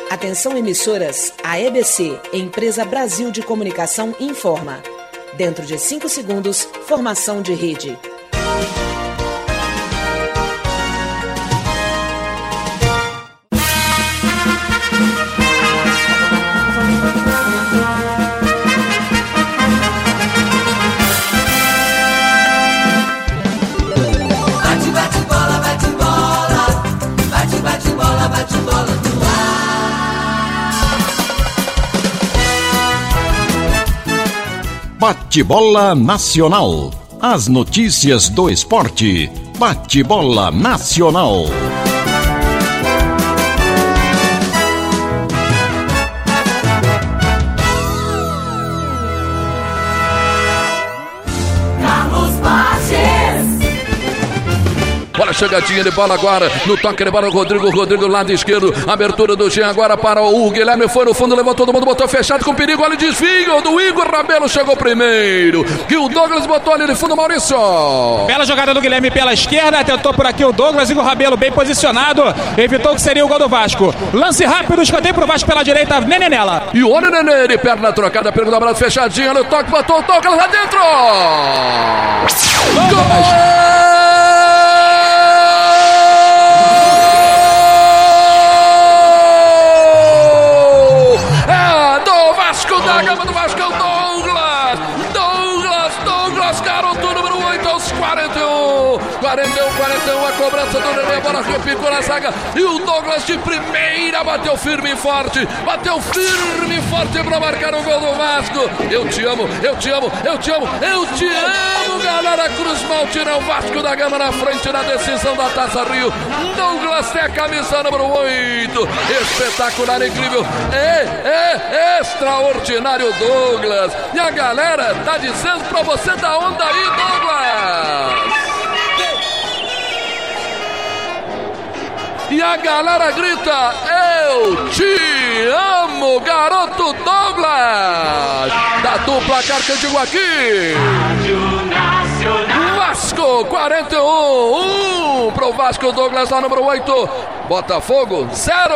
Atenção emissoras, a EBC, Empresa Brasil de Comunicação, informa. Dentro de 5 segundos, formação de rede. Bate-bola Nacional. As notícias do esporte. Bate-bola Nacional. Olha a chegadinha de bola agora, no toque de bola o Rodrigo lado esquerdo, abertura do Jean agora para o Guilherme, foi no fundo, levou todo mundo, botou fechado com perigo, olha o desvio do Igor Rabelo, chegou primeiro, e o Douglas botou ali de fundo, Maurício. Bela jogada do Guilherme pela esquerda, tentou por aqui o Douglas, Igor Rabelo bem posicionado, evitou que seria o gol do Vasco. Lance rápido, escanteio pro Vasco pela direita, Nenê nela. E olha o Nenê, de perna trocada, pelo abraço fechadinho, no toque, botou o Douglas lá dentro. Gol! Da Gama do Vasco, Douglas, garoto número 8 aos 41, a cobrança do Nenê, a bola repicou na zaga, e o Douglas de primeira bateu firme e forte pra marcar o gol do Vasco. Eu te amo, galera, Cruz Maltina, o Vasco da Gama na frente na decisão da Taça Rio. Douglas tem a camisa número 8, espetacular, incrível, extraordinário Douglas, e a galera tá dizendo pra você da onda aí, Douglas. E a galera grita, eu te amo, garoto Douglas. Da dupla carta, eu digo aqui. Vasco, 41, pro Vasco, Douglas, lá número 8. Botafogo, 0.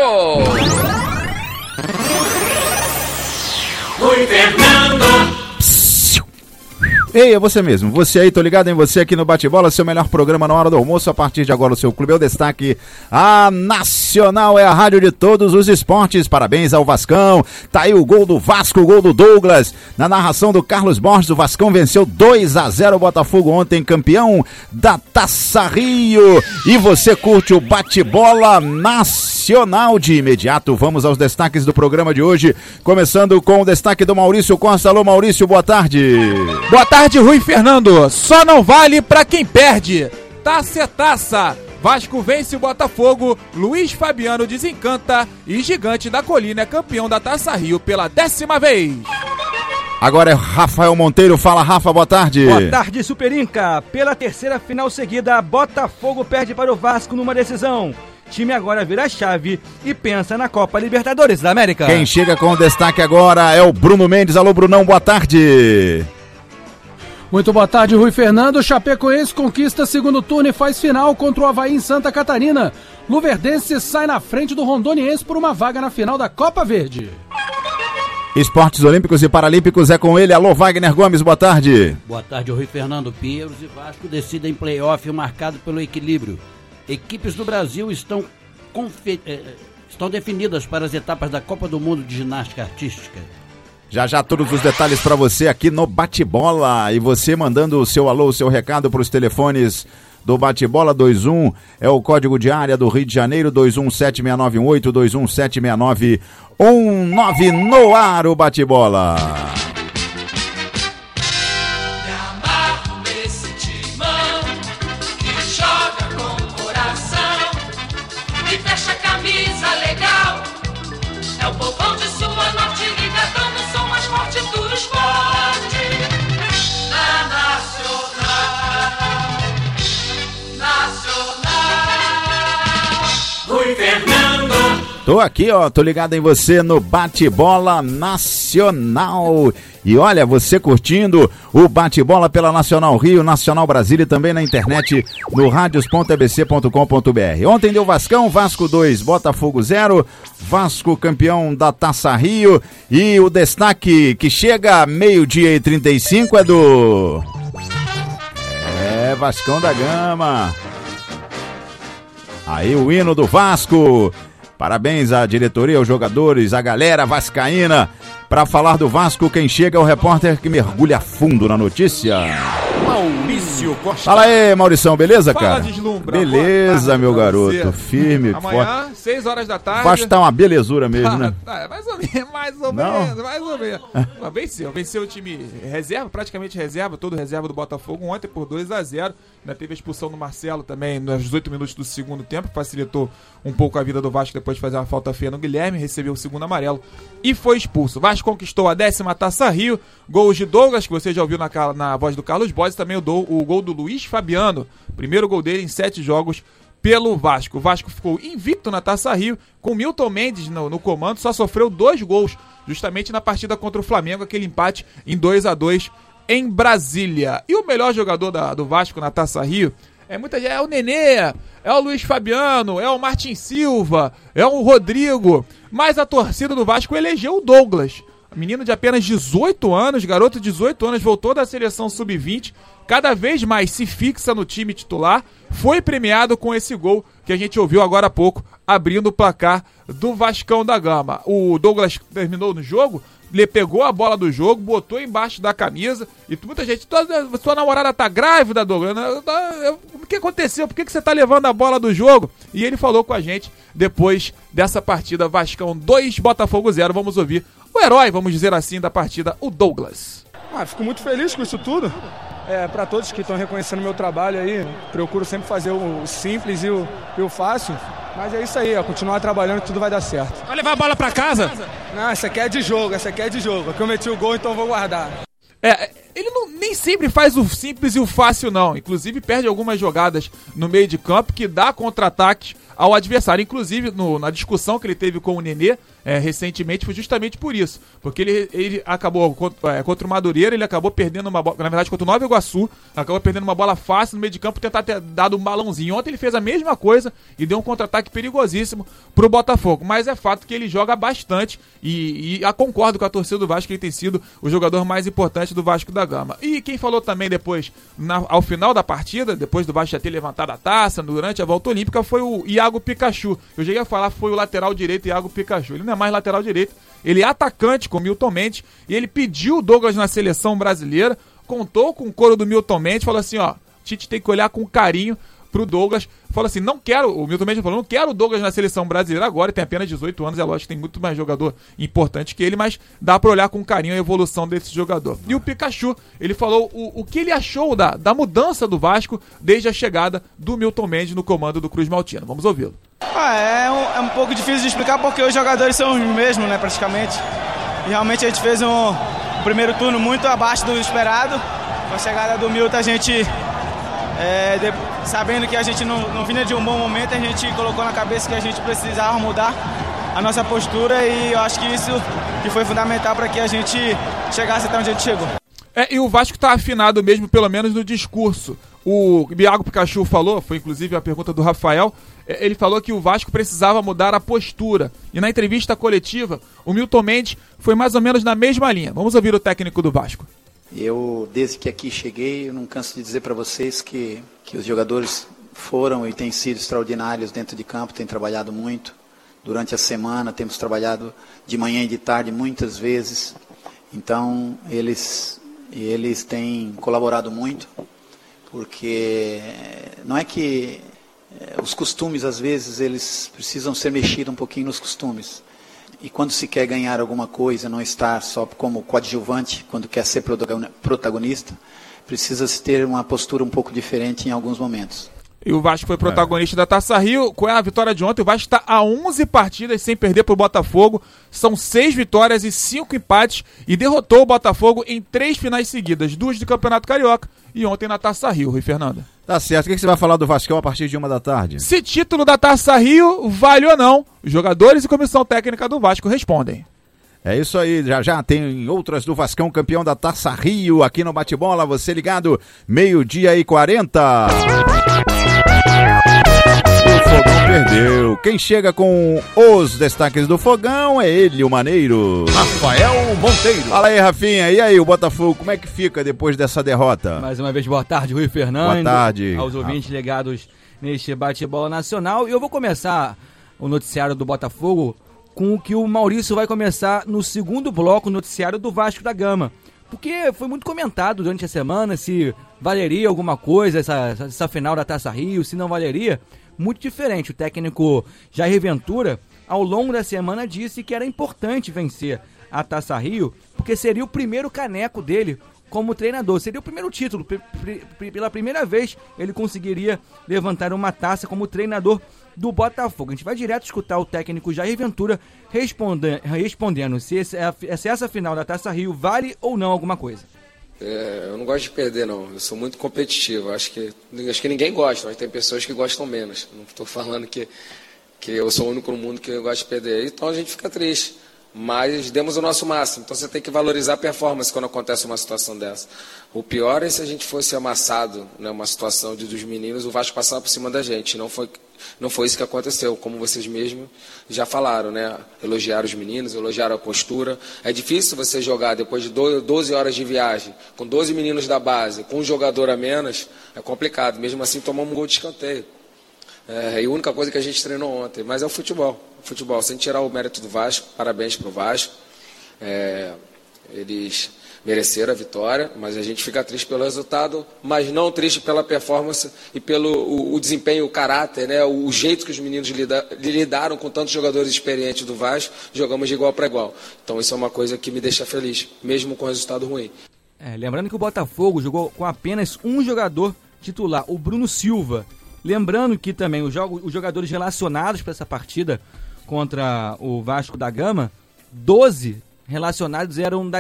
Rui Fernando. Ei, é você mesmo, você aí, tô ligado em você aqui no Bate-Bola, seu melhor programa na hora do almoço. A partir de agora o seu clube é o destaque. A Nacional é a rádio de todos os esportes. Parabéns ao Vascão, tá aí o gol do Vasco, o gol do Douglas. Na narração do Carlos Borges, o Vascão venceu 2-0 o Botafogo ontem, campeão da Taça Rio. E você curte o Bate-Bola Nacional. De imediato, vamos aos destaques do programa de hoje, começando com o destaque do Maurício Costa. Alô, Maurício, boa tarde. Boa tarde, Rui Fernando. Só não vale pra quem perde. Taça é taça. Vasco vence o Botafogo, Luiz Fabiano desencanta e Gigante da Colina é campeão da Taça Rio pela 10ª vez. Agora é Rafael Monteiro. Fala, Rafa, boa tarde. Boa tarde, Super Inca. Pela 3ª final seguida, Botafogo perde para o Vasco numa decisão. Time agora vira a chave e pensa na Copa Libertadores da América. Quem chega com o destaque agora é o Bruno Mendes. Alô, Brunão, boa tarde. Muito boa tarde, Rui Fernando. Chapecoense conquista segundo turno e faz final contra o Avaí em Santa Catarina. Luverdense sai na frente do Rondoniense por uma vaga na final da Copa Verde. Esportes Olímpicos e Paralímpicos é com ele. Alô, Wagner Gomes, boa tarde. Boa tarde, Rui Fernando. Pinheiros e Vasco decidem playoff marcado pelo equilíbrio. Equipes do Brasil estão definidas para as etapas da Copa do Mundo de Ginástica Artística. Já todos os detalhes para você aqui no Bate-Bola. E você mandando o seu alô, o seu recado para os telefones do Bate-Bola. 21 é o código de área do Rio de Janeiro, 217698, 217619 no ar, o Bate-Bola. Rui Fernando. Tô aqui, ó, tô ligado em você no Bate-Bola Nacional. E olha, você curtindo o Bate-Bola pela Nacional Rio, Nacional Brasília e também na internet no radios.ebc.com.br. Ontem deu Vascão, Vasco 2, Botafogo 0, Vasco campeão da Taça Rio. E o destaque que chega a 12h35 é do... Vascão da Gama. Aí o hino do Vasco. Parabéns à diretoria, aos jogadores, à galera vascaína. Para falar do Vasco, quem chega é o repórter que mergulha fundo na notícia. Maurício Costa. Fala aí, Maurição, beleza, cara? Fala, Deslumbra. Beleza, Tarde, meu garoto, você. firme, Amanhã, forte. 6 horas da tarde. Vasco tá uma belezura mesmo, né? Mais ou menos. Venceu o time reserva, praticamente reserva, todo reserva do Botafogo ontem por 2-0. Ainda teve a expulsão do Marcelo também nos 18 minutos do segundo tempo, facilitou um pouco a vida do Vasco depois de fazer uma falta feia no Guilherme, recebeu o segundo amarelo e foi expulso. O Vasco conquistou a 10ª Taça Rio, gols de Douglas, que você já ouviu na voz do Carlos Boys, também o gol do Luiz Fabiano, primeiro gol dele em 7 jogos pelo Vasco. O Vasco ficou invicto na Taça Rio, com Milton Mendes no comando, só sofreu 2 gols, justamente na partida contra o Flamengo, aquele empate em 2-2 em Brasília. E o melhor jogador do Vasco na Taça Rio é o Nenê, é o Luiz Fabiano, é o Martin Silva, é o Rodrigo, mas a torcida do Vasco elegeu o Douglas. Menino de apenas 18 anos, garoto de 18 anos, voltou da seleção sub-20, cada vez mais se fixa no time titular, foi premiado com esse gol que a gente ouviu agora há pouco, abrindo o placar do Vascão da Gama. O Douglas terminou no jogo, ele pegou a bola do jogo, botou embaixo da camisa, e muita gente, sua namorada tá grávida, Douglas, o que aconteceu? Por que você tá levando a bola do jogo? E ele falou com a gente depois dessa partida, Vascão 2, Botafogo 0, vamos ouvir o herói, vamos dizer assim, da partida, o Douglas. Fico muito feliz com isso tudo. Para todos que estão reconhecendo o meu trabalho aí, procuro sempre fazer o simples e o fácil. Mas é isso aí, continuar trabalhando que tudo vai dar certo. Vai levar a bola pra casa? Não, essa aqui é de jogo, Eu cometi o gol, então vou guardar. Ele nem sempre faz o simples e o fácil, não. Inclusive perde algumas jogadas no meio de campo que dá contra-ataques ao adversário. Inclusive na discussão que ele teve com o Nenê recentemente foi justamente por isso. Porque ele acabou contra o Madureira, ele acabou perdendo uma bola, na verdade contra o Nova Iguaçu, acabou perdendo uma bola fácil no meio de campo, tentar ter dado um balãozinho. Ontem ele fez a mesma coisa e deu um contra-ataque perigosíssimo pro Botafogo. Mas é fato que ele joga bastante e concordo com a torcida do Vasco que ele tem sido o jogador mais importante do Vasco da Gama. E quem falou também depois, ao final da partida, depois do Vasco já ter levantado a taça, durante a volta olímpica, foi o Iago Pikachu. Eu já ia falar, foi o lateral direito Iago Pikachu. Ele não é mais lateral direito, ele é atacante com o Milton Mendes, e ele pediu o Douglas na seleção brasileira, contou com o coro do Milton Mendes, falou assim, Tite tem que olhar com carinho pro Douglas, falou assim, o Milton Mendes falou, não quero o Douglas na seleção brasileira agora, ele tem apenas 18 anos, é lógico que tem muito mais jogador importante que ele, mas dá pra olhar com carinho a evolução desse jogador. E o Pikachu, ele falou o que ele achou da mudança do Vasco desde a chegada do Milton Mendes no comando do Cruz Maltino. Vamos ouvi-lo. É um pouco difícil de explicar porque os jogadores são os mesmos, né, praticamente. E realmente a gente fez um primeiro turno muito abaixo do esperado. Com a chegada do Milton, a gente, sabendo que a gente não vinha de um bom momento, a gente colocou na cabeça que a gente precisava mudar a nossa postura e eu acho que isso que foi fundamental para que a gente chegasse até onde a gente chegou. E o Vasco tá afinado mesmo, pelo menos no discurso. O Iago Pikachu falou, foi inclusive a pergunta do Rafael, ele falou que o Vasco precisava mudar a postura. E na entrevista coletiva, o Milton Mendes foi mais ou menos na mesma linha. Vamos ouvir o técnico do Vasco. Eu, desde que aqui cheguei, eu não canso de dizer para vocês que os jogadores foram e têm sido extraordinários dentro de campo, têm trabalhado muito. Durante a semana, temos trabalhado de manhã e de tarde muitas vezes. Então, eles têm colaborado muito, porque não é que os costumes, às vezes, eles precisam ser mexidos um pouquinho nos costumes. E quando se quer ganhar alguma coisa, não estar só como coadjuvante, quando quer ser protagonista, precisa-se ter uma postura um pouco diferente em alguns momentos. E o Vasco foi protagonista da Taça Rio. Com a vitória de ontem, o Vasco está a 11 partidas sem perder pro Botafogo. São 6 vitórias e 5 empates. E derrotou o Botafogo em 3 finais seguidas. 2 do Campeonato Carioca e ontem na Taça Rio, Rui Fernando. Tá certo. O que você vai falar do Vascão a partir de 1h da tarde? Se título da Taça Rio vale ou não, os jogadores e comissão técnica do Vasco respondem. É isso aí, já tem outras do Vascão, campeão da Taça Rio, aqui no Bate-Bola, você ligado, 12h40. O Fogão perdeu. Quem chega com os destaques do Fogão é ele, o Maneiro. Rafael Monteiro. Fala aí, Rafinha, e aí o Botafogo, como é que fica depois dessa derrota? Mais uma vez, boa tarde, Rui Fernando. Boa tarde. Aos ouvintes ligados neste Bate-Bola Nacional. E eu vou começar o noticiário do Botafogo com o que o Maurício vai começar no segundo bloco, o noticiário do Vasco da Gama. Porque foi muito comentado durante a semana se valeria alguma coisa essa final da Taça Rio, se não valeria. Muito diferente. O técnico Jair Ventura, ao longo da semana, disse que era importante vencer a Taça Rio, porque seria o primeiro caneco dele como treinador. Seria o primeiro título. Pela primeira vez, ele conseguiria levantar uma taça como treinador do Botafogo. A gente vai direto escutar o técnico Jair Ventura respondendo se essa final da Taça Rio vale ou não alguma coisa. Eu não gosto de perder, não. Eu sou muito competitivo. Acho que ninguém gosta, mas tem pessoas que gostam menos. Não estou falando que eu sou o único no mundo que gosta de perder. Então a gente fica triste. Mas demos o nosso máximo. Então você tem que valorizar a performance quando acontece uma situação dessa. O pior é se a gente fosse amassado, né, uma situação dos meninos, o Vasco passar por cima da gente. Não foi isso que aconteceu, como vocês mesmos já falaram, né? Elogiaram os meninos, elogiaram a postura. É difícil você jogar depois de 12 horas de viagem, com 12 meninos da base, com um jogador a menos, é complicado. Mesmo assim, tomamos um gol de escanteio. E a única coisa que a gente treinou ontem, mas é o futebol. Sem tirar o mérito do Vasco, parabéns para o Vasco. Eles mereceram a vitória, mas a gente fica triste pelo resultado, mas não triste pela performance e pelo o desempenho, o caráter, né? O jeito que os meninos lidaram com tantos jogadores experientes do Vasco. Jogamos de igual para igual. Então isso é uma coisa que me deixa feliz, mesmo com o resultado ruim. Lembrando que o Botafogo jogou com apenas um jogador titular, o Bruno Silva. Lembrando que também os jogadores relacionados para essa partida contra o Vasco da Gama, 12 relacionados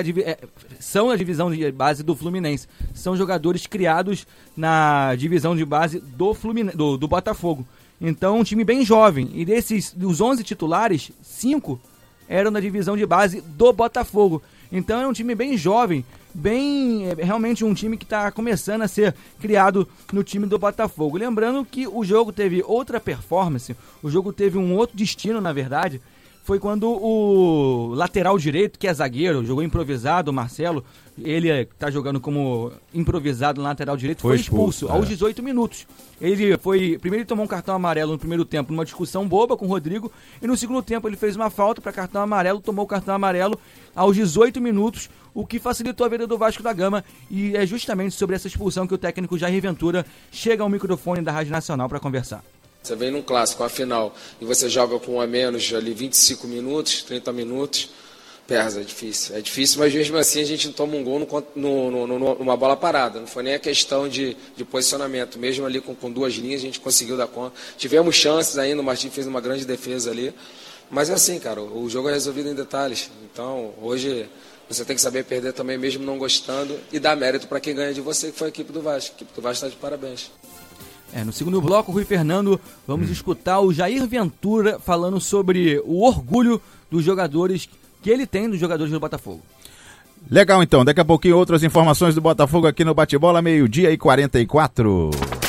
são da divisão de base do Fluminense. São jogadores criados na divisão de base do Botafogo. Então, um time bem jovem. E dos 11 titulares, 5 eram da divisão de base do Botafogo. Então, é um time bem jovem, realmente um time que está começando a ser criado no time do Botafogo. Lembrando que o jogo teve outra performance, o jogo teve um outro destino, na verdade. Foi quando o lateral direito, que é zagueiro, jogou improvisado, o Marcelo, ele está jogando como improvisado no lateral direito, foi expulso aos 18 minutos. Primeiro ele tomou um cartão amarelo no primeiro tempo, numa discussão boba com o Rodrigo, e no segundo tempo ele fez uma falta para cartão amarelo, tomou o cartão amarelo aos 18 minutos, o que facilitou a vida do Vasco da Gama, e é justamente sobre essa expulsão que o técnico Jair Ventura chega ao microfone da Rádio Nacional para conversar. Você vem num clássico, uma final, e você joga com um a menos ali 25 minutos, 30 minutos, pesa, é difícil, mas mesmo assim a gente toma um gol numa bola parada, não foi nem a questão de posicionamento, mesmo ali com 2 linhas a gente conseguiu dar conta, tivemos chances ainda, o Martim fez uma grande defesa ali, mas é assim, cara, o jogo é resolvido em detalhes, então hoje você tem que saber perder também, mesmo não gostando, e dar mérito para quem ganha de você, que foi a equipe do Vasco. A equipe do Vasco está de parabéns. No segundo bloco, Rui Fernando, vamos escutar o Jair Ventura falando sobre o orgulho dos jogadores que ele tem, dos jogadores do Botafogo. Legal, então. Daqui a pouquinho outras informações do Botafogo aqui no Bate-Bola, 12h44.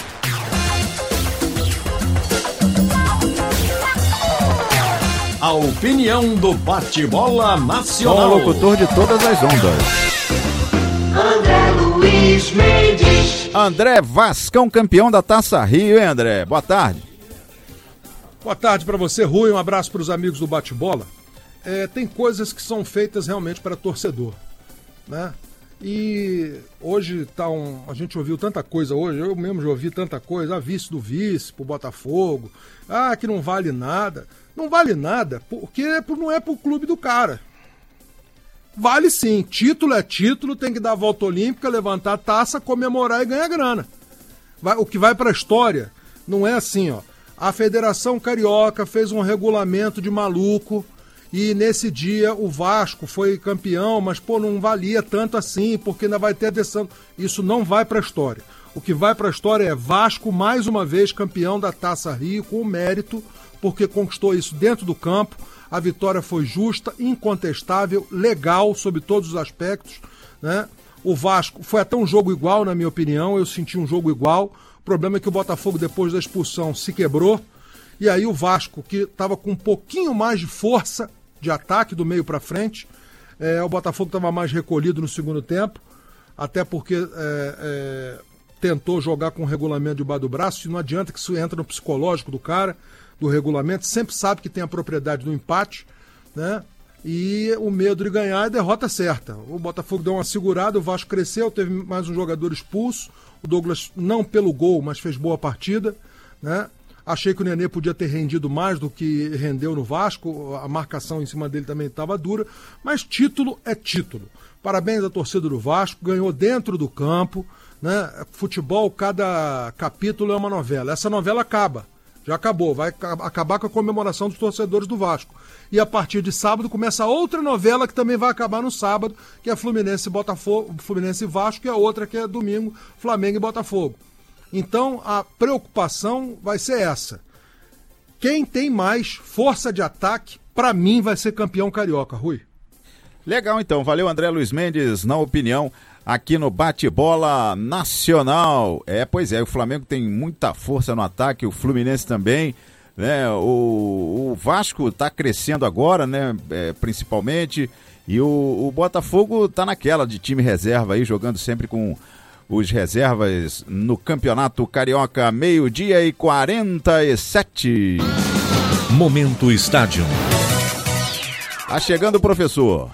A opinião do Bate-Bola Nacional. Com o locutor de todas as ondas. André Luiz Mendes. André, Vascão campeão da Taça Rio, hein, André? Boa tarde. Boa tarde para você, Rui. Um abraço para os amigos do Bate-Bola. Tem coisas que são feitas realmente para torcedor, né? E hoje a gente ouviu tanta coisa hoje, eu mesmo já ouvi tanta coisa, vice do vice pro Botafogo, que não vale nada. Não vale nada porque não é pro clube do cara. Vale sim, título é título, tem que dar a volta olímpica, levantar a taça, comemorar e ganhar grana. O que vai para a história Não é assim, ó. A Federação Carioca fez um regulamento de maluco e nesse dia o Vasco foi campeão, mas pô, não valia tanto assim, porque ainda vai ter adesão. Isso não vai para a história. O que vai para a história é Vasco mais uma vez campeão da Taça Rio com mérito, porque conquistou isso dentro do campo. A vitória foi justa, incontestável, legal sob todos os aspectos, né? O Vasco foi até um jogo igual, na minha opinião, eu senti um jogo igual. O problema é que o Botafogo, depois da expulsão, se quebrou. E aí o Vasco, que estava com um pouquinho mais de força de ataque do meio para frente, o Botafogo estava mais recolhido no segundo tempo, até porque tentou jogar com o regulamento debaixo do braço, e não adianta que isso entra no psicológico do cara, do regulamento, sempre sabe que tem a propriedade do empate, né? E o medo de ganhar é a derrota certa. O Botafogo deu uma segurada, o Vasco cresceu, teve mais um jogador expulso, o Douglas não pelo gol, mas fez boa partida, né? Achei que o Nenê podia ter rendido mais do que rendeu no Vasco, a marcação em cima dele também estava dura, mas título é título. Parabéns à torcida do Vasco, ganhou dentro do campo, né? Futebol, cada capítulo é uma novela. Essa novela acaba, já acabou, vai acabar com a comemoração dos torcedores do Vasco. E a partir de sábado começa outra novela que também vai acabar no sábado, que é Fluminense e Botafogo, Fluminense e Vasco, e a outra que é domingo, Flamengo e Botafogo. Então a preocupação vai ser essa. Quem tem mais força de ataque, para mim, vai ser campeão carioca, Rui. Legal, então. Valeu, André Luiz Mendes, na opinião, aqui no Bate-Bola Nacional. Pois é, o Flamengo tem muita força no ataque, o Fluminense também, né? O Vasco tá crescendo agora, né? Principalmente, e o Botafogo tá naquela de time reserva aí, jogando sempre com os reservas no Campeonato Carioca, 12:47. Momento Estádio. Tá chegando o professor.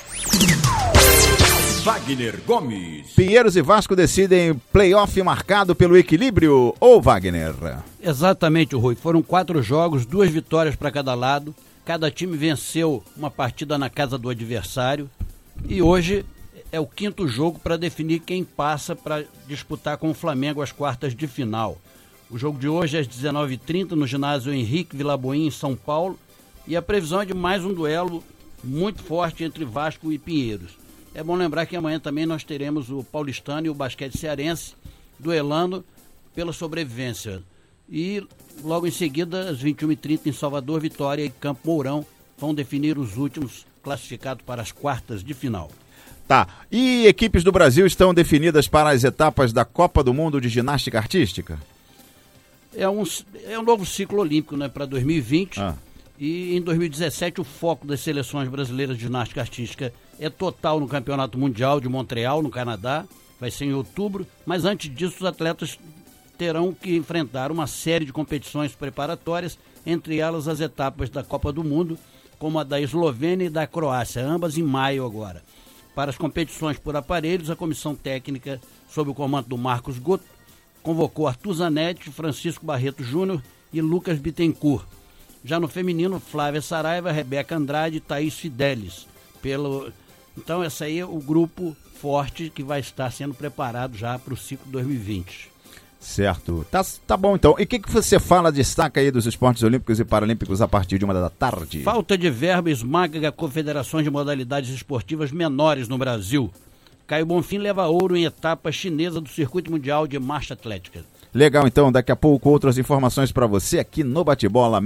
Wagner Gomes. Pinheiros e Vasco decidem playoff marcado pelo equilíbrio, ou Wagner? Exatamente, Rui. Foram 4 jogos, 2 vitórias para cada lado. Cada time venceu uma partida na casa do adversário. E hoje é o 5º jogo para definir quem passa para disputar com o Flamengo as quartas de final. O jogo de hoje é às 19h30 no ginásio Henrique Vilaboim, em São Paulo. E a previsão é de mais um duelo muito forte entre Vasco e Pinheiros. É bom lembrar que amanhã também nós teremos o paulistano e o basquete cearense duelando pela sobrevivência. E logo em seguida, às 21h30, em Salvador, Vitória e Campo Mourão vão definir os últimos classificados para as quartas de final. Tá. E equipes do Brasil estão definidas para as etapas da Copa do Mundo de Ginástica Artística? É um novo ciclo olímpico, né, para 2020. E em 2017 o foco das seleções brasileiras de ginástica artística é total no Campeonato Mundial de Montreal, no Canadá. Vai ser em outubro. Mas antes disso os atletas terão que enfrentar uma série de competições preparatórias, entre elas as etapas da Copa do Mundo, como a da Eslovênia e da Croácia, ambas em maio agora. Para as competições por aparelhos, a comissão técnica, sob o comando do Marcos Goto, convocou Arthur Zanetti, Francisco Barreto Júnior e Lucas Bittencourt. Já no feminino, Flávia Saraiva, Rebeca Andrade e Thaís Fidelis. Então, esse aí é o grupo forte que vai estar sendo preparado já para o ciclo 2020. Certo. Tá bom, então. E o que você fala, destaca aí dos esportes olímpicos e paralímpicos a partir de 1h da tarde? Falta de verba esmaga confederações de modalidades esportivas menores no Brasil. Caio Bonfim leva ouro em etapa chinesa do Circuito Mundial de Marcha Atlética. Legal, então, daqui a pouco outras informações para você aqui no Bate-Bola,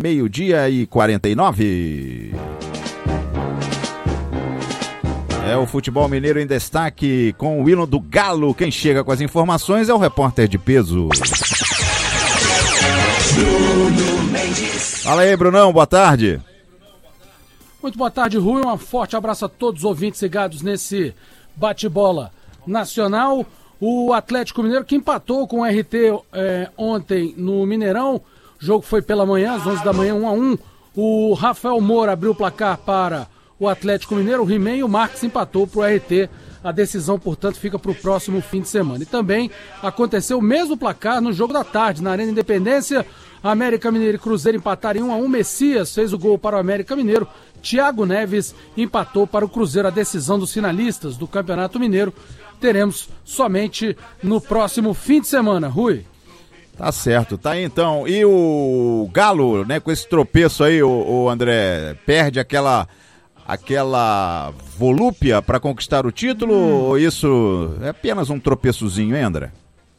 12:49. É o futebol mineiro em destaque com o hino do Galo. Quem chega com as informações é o repórter de peso. Fala aí, Brunão, boa tarde. Muito boa tarde, Rui. Um forte abraço a todos os ouvintes ligados nesse Bate-Bola Nacional. O Atlético Mineiro que empatou com o RT ontem no Mineirão. O jogo foi pela manhã, às 11 da manhã, 1-1. O Rafael Moura abriu o placar para o Atlético Mineiro. O He-Man e o Marques empatou para o RT. A decisão, portanto, fica para o próximo fim de semana. E também aconteceu o mesmo placar no jogo da tarde, na Arena Independência. América Mineiro e Cruzeiro empataram em 1-1. Messias fez o gol para o América Mineiro. Thiago Neves empatou para o Cruzeiro. A decisão dos finalistas do Campeonato Mineiro teremos somente no próximo fim de semana. Rui. Tá certo, tá aí então. E o Galo, né, com esse tropeço aí, o André, perde aquela volúpia para conquistar o título ou isso é apenas um tropeçozinho, hein, André?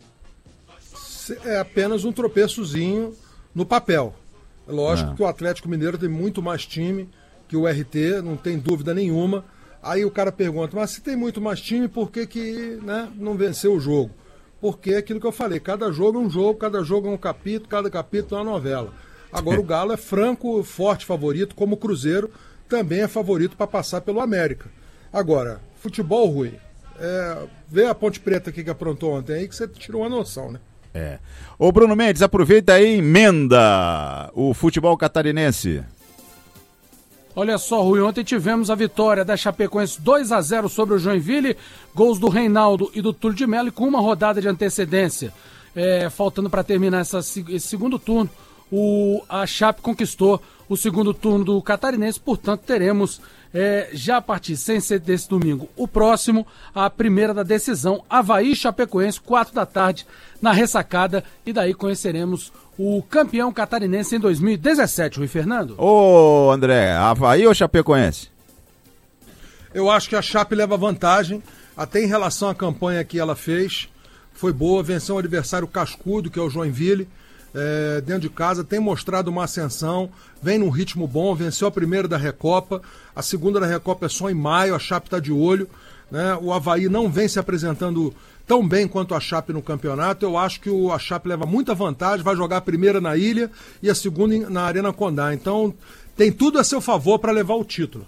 É apenas um tropeçozinho no papel. É lógico que o Atlético Mineiro tem muito mais time que o RT, não tem dúvida nenhuma. Aí o cara pergunta, mas se tem muito mais time, por que né, não venceu o jogo? Porque é aquilo que eu falei, cada jogo é um jogo, cada jogo é um capítulo, cada capítulo é uma novela. Agora o Galo é franco, forte favorito, como o Cruzeiro também é favorito para passar pelo América. Agora, futebol, Rui, vê a Ponte Preta aqui que aprontou ontem aí, que você tirou uma noção, né? Ô Bruno Mendes, aproveita aí e emenda o futebol catarinense. Olha só, Rui, ontem tivemos a vitória da Chapecoense 2-0 sobre o Joinville, gols do Reinaldo e do Túlio de Mello, e com uma rodada de antecedência. Faltando para terminar esse segundo turno, a Chape conquistou o segundo turno do Catarinense, portanto teremos já a partir, sem ser desse domingo, o próximo, a primeira da decisão, Avaí e Chapecoense, 4 da tarde, na Ressacada, e daí conheceremos o campeão catarinense em 2017, Rui Fernando. Ô André, Avaí ou Chapecoense? Eu acho que a Chape leva vantagem, até em relação à campanha que ela fez, foi boa, venceu um adversário cascudo, que é o Joinville, dentro de casa, tem mostrado uma ascensão, vem num ritmo bom, venceu a primeira da Recopa, a segunda da Recopa é só em maio, a Chape está de olho, né? O Avaí não vem se apresentando tão bem quanto a Chape no campeonato. Eu acho que a Chape leva muita vantagem, vai jogar a primeira na Ilha e a segunda na Arena Condá, então tem tudo a seu favor para levar o título.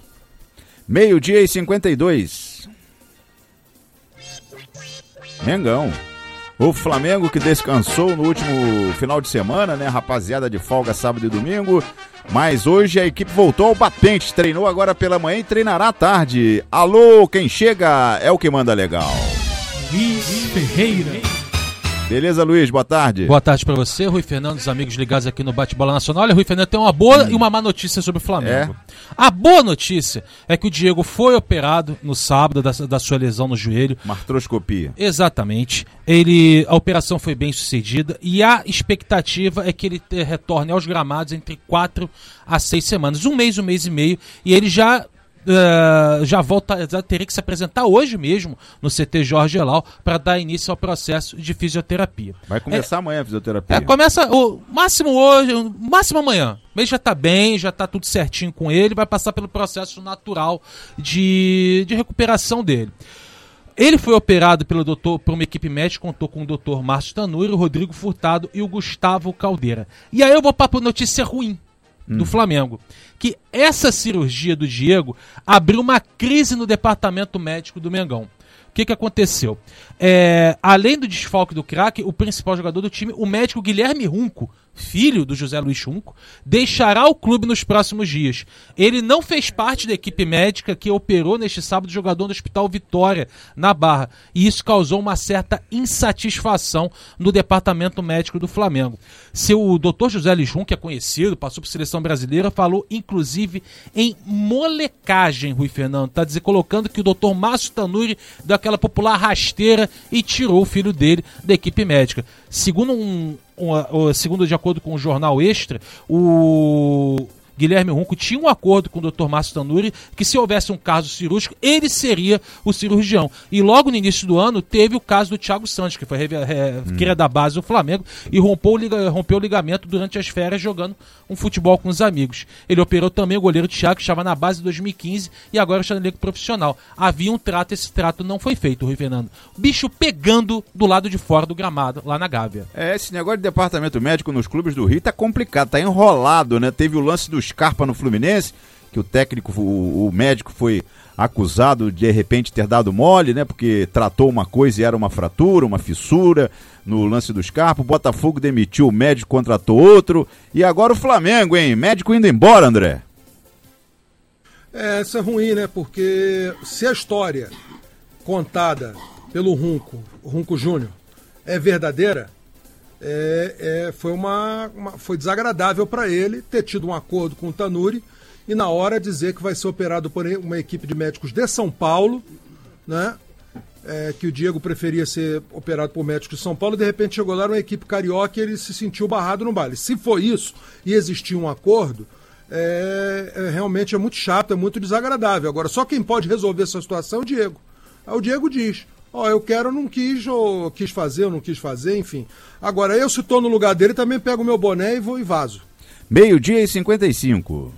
12:52. Mengão. O Flamengo que descansou no último final de semana, né? Rapaziada de folga sábado e domingo. Mas hoje a equipe voltou ao batente. Treinou agora pela manhã e treinará à tarde. Alô, quem chega é o que manda legal. Luiz Ferreira. Beleza, Luiz? Boa tarde. Boa tarde pra você, Rui Fernando, os amigos ligados aqui no Bate-Bola Nacional. Olha, Rui Fernando, tem uma boa e uma má notícia sobre o Flamengo. A boa notícia é que o Diego foi operado no sábado da sua lesão no joelho. Uma artroscopia. Exatamente. A operação foi bem sucedida e a expectativa é que ele retorne aos gramados entre 4 a 6 semanas. Um mês e meio. E ele já volta, já teria que se apresentar hoje mesmo no CT Jorge Elal para dar início ao processo de fisioterapia. Vai começar amanhã a fisioterapia. Começa o máximo hoje, o máximo amanhã. Ele já tá bem, já tá tudo certinho com ele, vai passar pelo processo natural de recuperação dele. Ele foi operado por uma equipe médica, contou com o Dr. Márcio Tanuri, o Rodrigo Furtado e o Gustavo Caldeira. E aí eu vou para a notícia ruim do Flamengo, que essa cirurgia do Diego abriu uma crise no departamento médico do Mengão. O que aconteceu? Além do desfalque do craque, o principal jogador do time, o médico Guilherme Runco, filho do José Luiz Runco, deixará o clube nos próximos dias. Ele não fez parte da equipe médica que operou neste sábado o jogador do Hospital Vitória, na Barra. E isso causou uma certa insatisfação no departamento médico do Flamengo. O doutor José Luiz Runco, que é conhecido, passou por seleção brasileira, falou inclusive em molecagem, Rui Fernando. Tá colocando que o doutor Márcio Tanuri deu aquela popular rasteira e tirou o filho dele da equipe médica. Segundo de acordo com o jornal Extra, o Guilherme Runco tinha um acordo com o Dr. Márcio Tanuri que se houvesse um caso cirúrgico, ele seria o cirurgião. E logo no início do ano teve o caso do Thiago Santos, que foi que era da base do Flamengo e rompeu o ligamento durante as férias jogando um futebol com os amigos. Ele operou também o goleiro Thiago, que estava na base em 2015 e agora está no elenco profissional. Havia um trato, esse trato não foi feito, Rui Fernando. Bicho pegando do lado de fora do gramado, lá na Gávea. Esse negócio de departamento médico nos clubes do Rio tá complicado, tá enrolado, né? Teve o lance do Scarpa no Fluminense, que o técnico, o médico foi acusado de repente ter dado mole, né? Porque tratou uma coisa e era uma fratura, uma fissura no lance do Scarpa. O Botafogo demitiu o médico, contratou outro. E agora o Flamengo, hein? Médico indo embora, André. Isso é ruim, né? Porque se a história contada pelo Runco Júnior, é verdadeira, foi desagradável para ele ter tido um acordo com o Tanuri e na hora dizer que vai ser operado por uma equipe de médicos de São Paulo, né? que o Diego preferia ser operado por médico de São Paulo, de repente chegou lá uma equipe carioca e ele se sentiu barrado no baile. Se for isso e existir um acordo, realmente é muito chato, é muito desagradável. Agora, só quem pode resolver essa situação é o Diego. Aí o Diego diz, eu quero, não quis, ou quis fazer, ou não quis fazer, enfim. Agora, eu se estou no lugar dele, também pego o meu boné e vou e vazo. 12:55.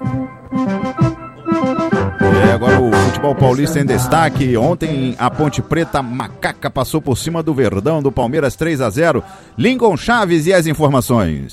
Agora o futebol paulista em destaque. Ontem a Ponte Preta Macaca passou por cima do Verdão do Palmeiras 3-0. Lincoln Chaves e as informações.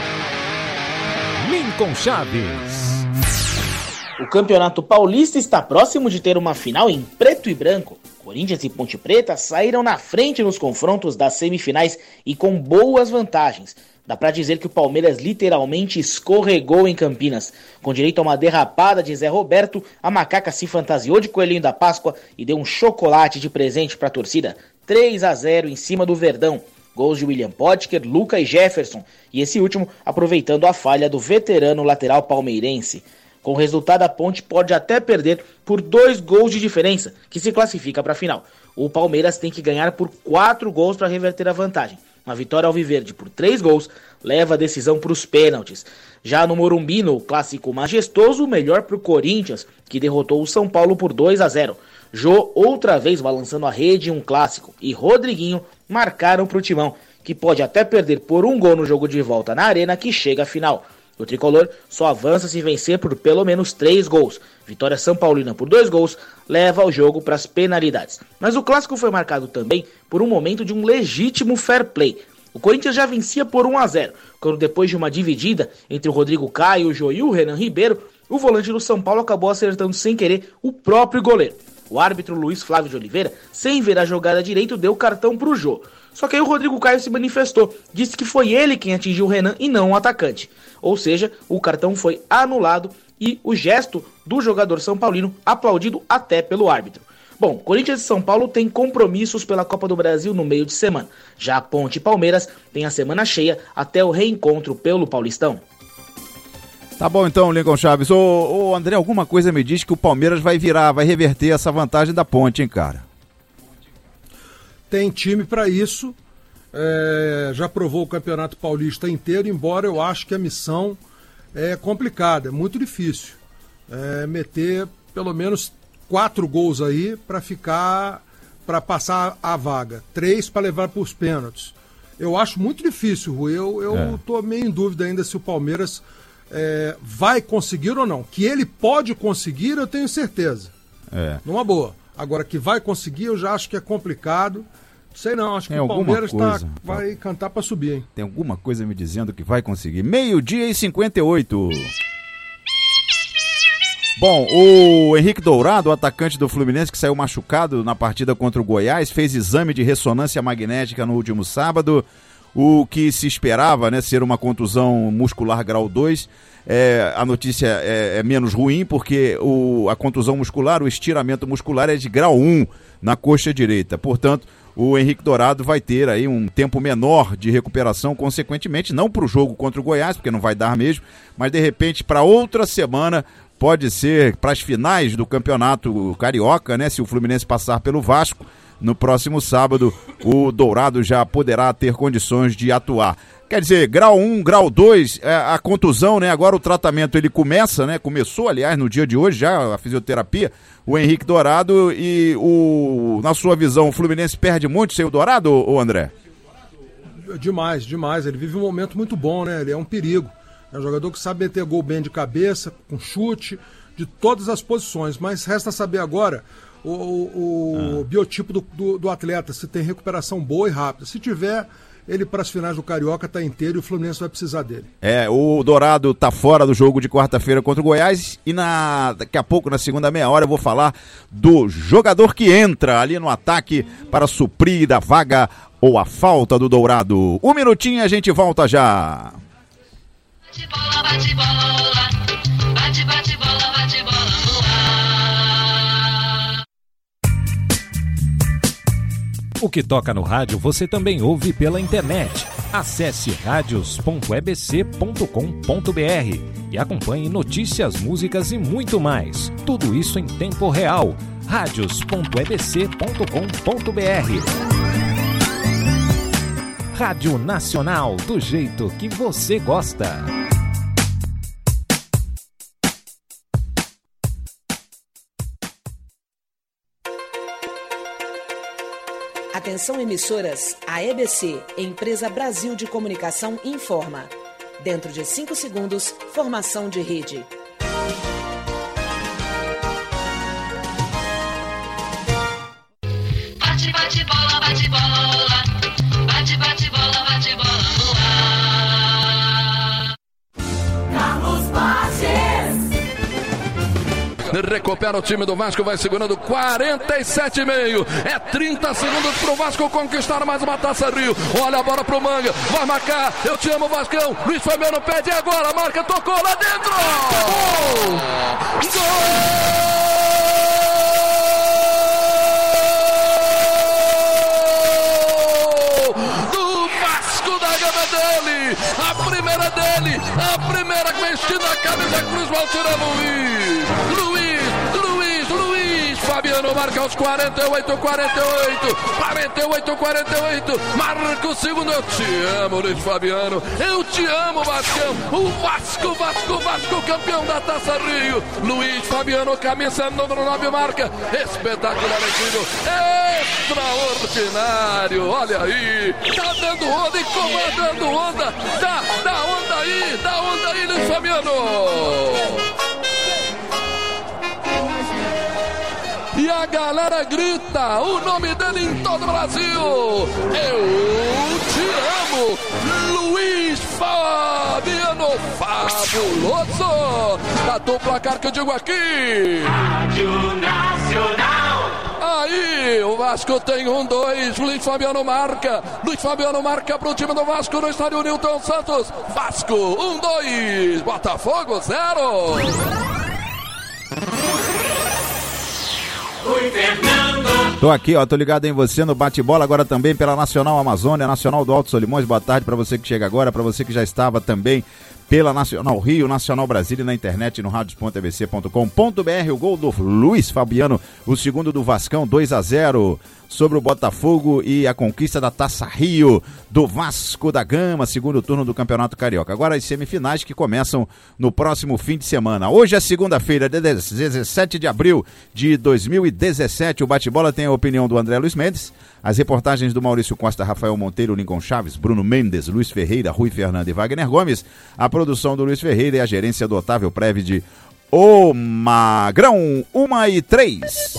Lincoln Chaves. O Campeonato Paulista está próximo de ter uma final em preto e branco. Corinthians e Ponte Preta saíram na frente nos confrontos das semifinais e com boas vantagens. Dá pra dizer que o Palmeiras literalmente escorregou em Campinas. Com direito a uma derrapada de Zé Roberto, a Macaca se fantasiou de Coelhinho da Páscoa e deu um chocolate de presente pra torcida. 3-0 em cima do Verdão. Gols de William Potker, Luca e Jefferson. E esse último aproveitando a falha do veterano lateral palmeirense. Com o resultado, a Ponte pode até perder por 2 gols de diferença, que se classifica para a final. O Palmeiras tem que ganhar por 4 gols para reverter a vantagem. Uma vitória alviverde por 3 gols leva a decisão para os pênaltis. Já no Morumbi, no clássico majestoso, melhor para o Corinthians, que derrotou o São Paulo por 2-0. Jô, outra vez balançando a rede em um clássico, e Rodriguinho marcaram para o Timão, que pode até perder por 1 gol no jogo de volta na Arena, que chega à final. O tricolor só avança se vencer por pelo menos 3 gols. Vitória São Paulina por 2 gols leva o jogo para as penalidades. Mas o clássico foi marcado também por um momento de um legítimo fair play. O Corinthians já vencia por 1-0, quando depois de uma dividida entre o Rodrigo Caio, o Jô e o Renan Ribeiro, o volante do São Paulo acabou acertando sem querer o próprio goleiro. O árbitro Luiz Flávio de Oliveira, sem ver a jogada direito, deu cartão para o Jô. Só que aí o Rodrigo Caio se manifestou, disse que foi ele quem atingiu o Renan e não o atacante. Ou seja, o cartão foi anulado e o gesto do jogador são paulino aplaudido até pelo árbitro. Bom, Corinthians e São Paulo têm compromissos pela Copa do Brasil no meio de semana. Já a Ponte e Palmeiras têm a semana cheia até o reencontro pelo Paulistão. Tá bom então, Lincoln Chaves. Ô André, alguma coisa me diz que o Palmeiras vai reverter essa vantagem da Ponte, hein, cara? Tem time para isso, já provou o Campeonato Paulista inteiro, embora eu acho que a missão é complicada, é muito difícil. Meter pelo menos 4 gols aí para passar a vaga, 3 para levar para os pênaltis. Eu acho muito difícil, Rui. Eu tô meio em dúvida ainda se o Palmeiras vai conseguir ou não. Que ele pode conseguir, eu tenho certeza. Numa boa. Agora, que vai conseguir, eu já acho que é complicado. Sei não, acho que o Palmeiras vai cantar para subir, hein? Tem alguma coisa me dizendo que vai conseguir. 12:58. Bom, o Henrique Dourado, o atacante do Fluminense que saiu machucado na partida contra o Goiás, fez exame de ressonância magnética no último sábado. O que se esperava, né, ser uma contusão muscular grau 2. A notícia é menos ruim, porque a contusão muscular, o estiramento muscular é de grau 1 na coxa direita. Portanto, o Henrique Dourado vai ter aí um tempo menor de recuperação, consequentemente, não para o jogo contra o Goiás, porque não vai dar mesmo, mas de repente para outra semana, pode ser para as finais do Campeonato Carioca, né? Se o Fluminense passar pelo Vasco, no próximo sábado, o Dourado já poderá ter condições de atuar. Quer dizer, grau 1, grau 2, a contusão, né? Agora o tratamento ele começa, né? Começou, aliás, no dia de hoje já a fisioterapia. O Henrique Dourado e na sua visão, o Fluminense perde muito sem o Dourado, ou André? Demais. Ele vive um momento muito bom, né? Ele é um perigo. É um jogador que sabe meter gol bem de cabeça, com chute, de todas as posições. Mas resta saber agora o biotipo do atleta, se tem recuperação boa e rápida. Se tiver, ele para as finais do Carioca está inteiro e o Fluminense vai precisar dele. O Dourado está fora do jogo de quarta-feira contra o Goiás e daqui a pouco, na segunda meia hora, eu vou falar do jogador que entra ali no ataque para suprir a vaga ou a falta do Dourado. 1 minutinho e a gente volta já. Bate bola, bate bola, bate bola, bate bola no ar. O que toca no rádio você também ouve pela internet. Acesse radios.ebc.com.br e acompanhe notícias, músicas e muito mais. Tudo isso em tempo real. radios.ebc.com.br. Rádio Nacional, do jeito que você gosta. Atenção emissoras, a EBC, Empresa Brasil de Comunicação, informa. Dentro de 5 segundos, formação de rede. Bate, bate bola, bate bola. Bate, bate bola, bate bola no ar. Carlos Bates. Recupera o time do Vasco, vai segurando 47,5. É 30 segundos pro Vasco conquistar mais uma Taça Rio. Olha a bola pro Manga, vai marcar. Eu te amo, Vascão. Luiz Fabiano pede agora, marca, tocou lá dentro. Gol! Do Vasco da Gama dele. A primeira vestindo a camisa Cruz Valtira Luiz Fabiano marca aos 48, marca o segundo. Eu te amo, Luiz Fabiano, eu te amo, Vascão. O Vasco, campeão da Taça Rio. Luiz Fabiano, camisa número 9, marca. Espetacular, incrível, extraordinário. Olha aí, tá dando onda e comandando onda. Dá onda aí, Luiz Fabiano. E a galera grita o nome dele em todo o Brasil. Eu te amo, Luiz Fabiano, fabuloso. Dá o placar que eu digo aqui. Rádio Nacional. Aí, o Vasco tem 1-2, Luiz Fabiano marca pro time do Vasco no estádio Newton Santos. Vasco 1-2, Botafogo 0. Rui Fernando. Tô aqui, ó, tô ligado em você no bate-bola, agora também pela Nacional Amazônia, Nacional do Alto Solimões. Boa tarde pra você que chega agora, pra você que já estava também pela Nacional Rio, Nacional Brasília e na internet no radios.ebc.com.br. O gol do Luiz Fabiano, o segundo do Vascão, 2-0 sobre o Botafogo e a conquista da Taça Rio do Vasco da Gama, segundo turno do Campeonato Carioca. Agora as semifinais que começam no próximo fim de semana. Hoje é segunda-feira, 17 de abril de 2017. O bate-bola tem a opinião do André Luiz Mendes, as reportagens do Maurício Costa, Rafael Monteiro, Lincoln Chaves, Bruno Mendes, Luiz Ferreira, Rui Fernando e Wagner Gomes, a produção do Luiz Ferreira e a gerência do Otávio Prévide, o Magrão, 1h03.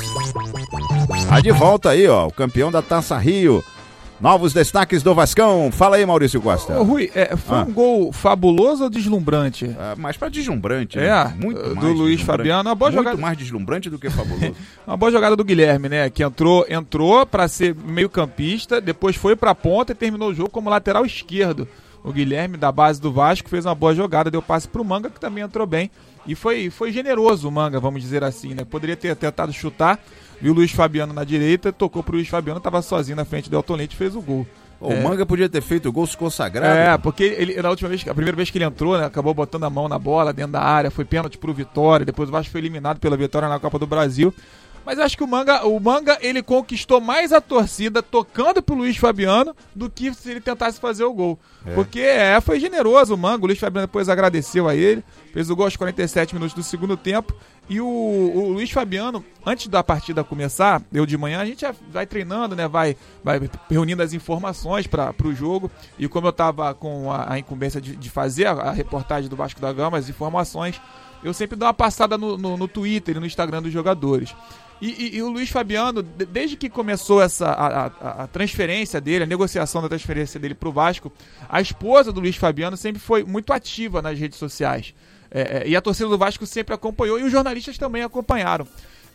Tá de volta aí, ó, o campeão da Taça Rio. Novos destaques do Vascão. Fala aí, Maurício Costa. Ô, Rui, foi um gol fabuloso ou deslumbrante? Mais pra deslumbrante, né? Muito do mais Luiz Fabiano. Uma boa muito jogada. Mais deslumbrante do que fabuloso. Uma boa jogada do Guilherme, né? Que entrou pra ser meio campista, depois foi pra ponta e terminou o jogo como lateral esquerdo. O Guilherme, da base do Vasco, fez uma boa jogada, deu passe pro Manga, que também entrou bem. E foi generoso o Manga, vamos dizer assim, né? Poderia ter tentado chutar, viu o Luiz Fabiano na direita, tocou pro Luiz Fabiano, tava sozinho na frente do Elton Leite e fez o gol. O Manga podia ter feito o gol consagrado. Porque ele, a primeira vez que ele entrou, né, acabou botando a mão na bola dentro da área, foi pênalti pro Vitória, depois o Vasco foi eliminado pela Vitória na Copa do Brasil. Mas acho que o Manga ele conquistou mais a torcida tocando pro Luiz Fabiano do que se ele tentasse fazer o gol. Porque foi generoso o Manga, o Luiz Fabiano depois agradeceu a ele, fez o gol aos 47 minutos do segundo tempo. E o Luiz Fabiano, antes da partida começar, de manhã, a gente vai treinando, né? Vai reunindo as informações para o jogo. E como eu estava com a incumbência de fazer a reportagem do Vasco da Gama, as informações, eu sempre dou uma passada no Twitter e no Instagram dos jogadores. E o Luiz Fabiano, desde que começou a transferência dele, a negociação da transferência dele para o Vasco, a esposa do Luiz Fabiano sempre foi muito ativa nas redes sociais. E a torcida do Vasco sempre acompanhou e os jornalistas também acompanharam.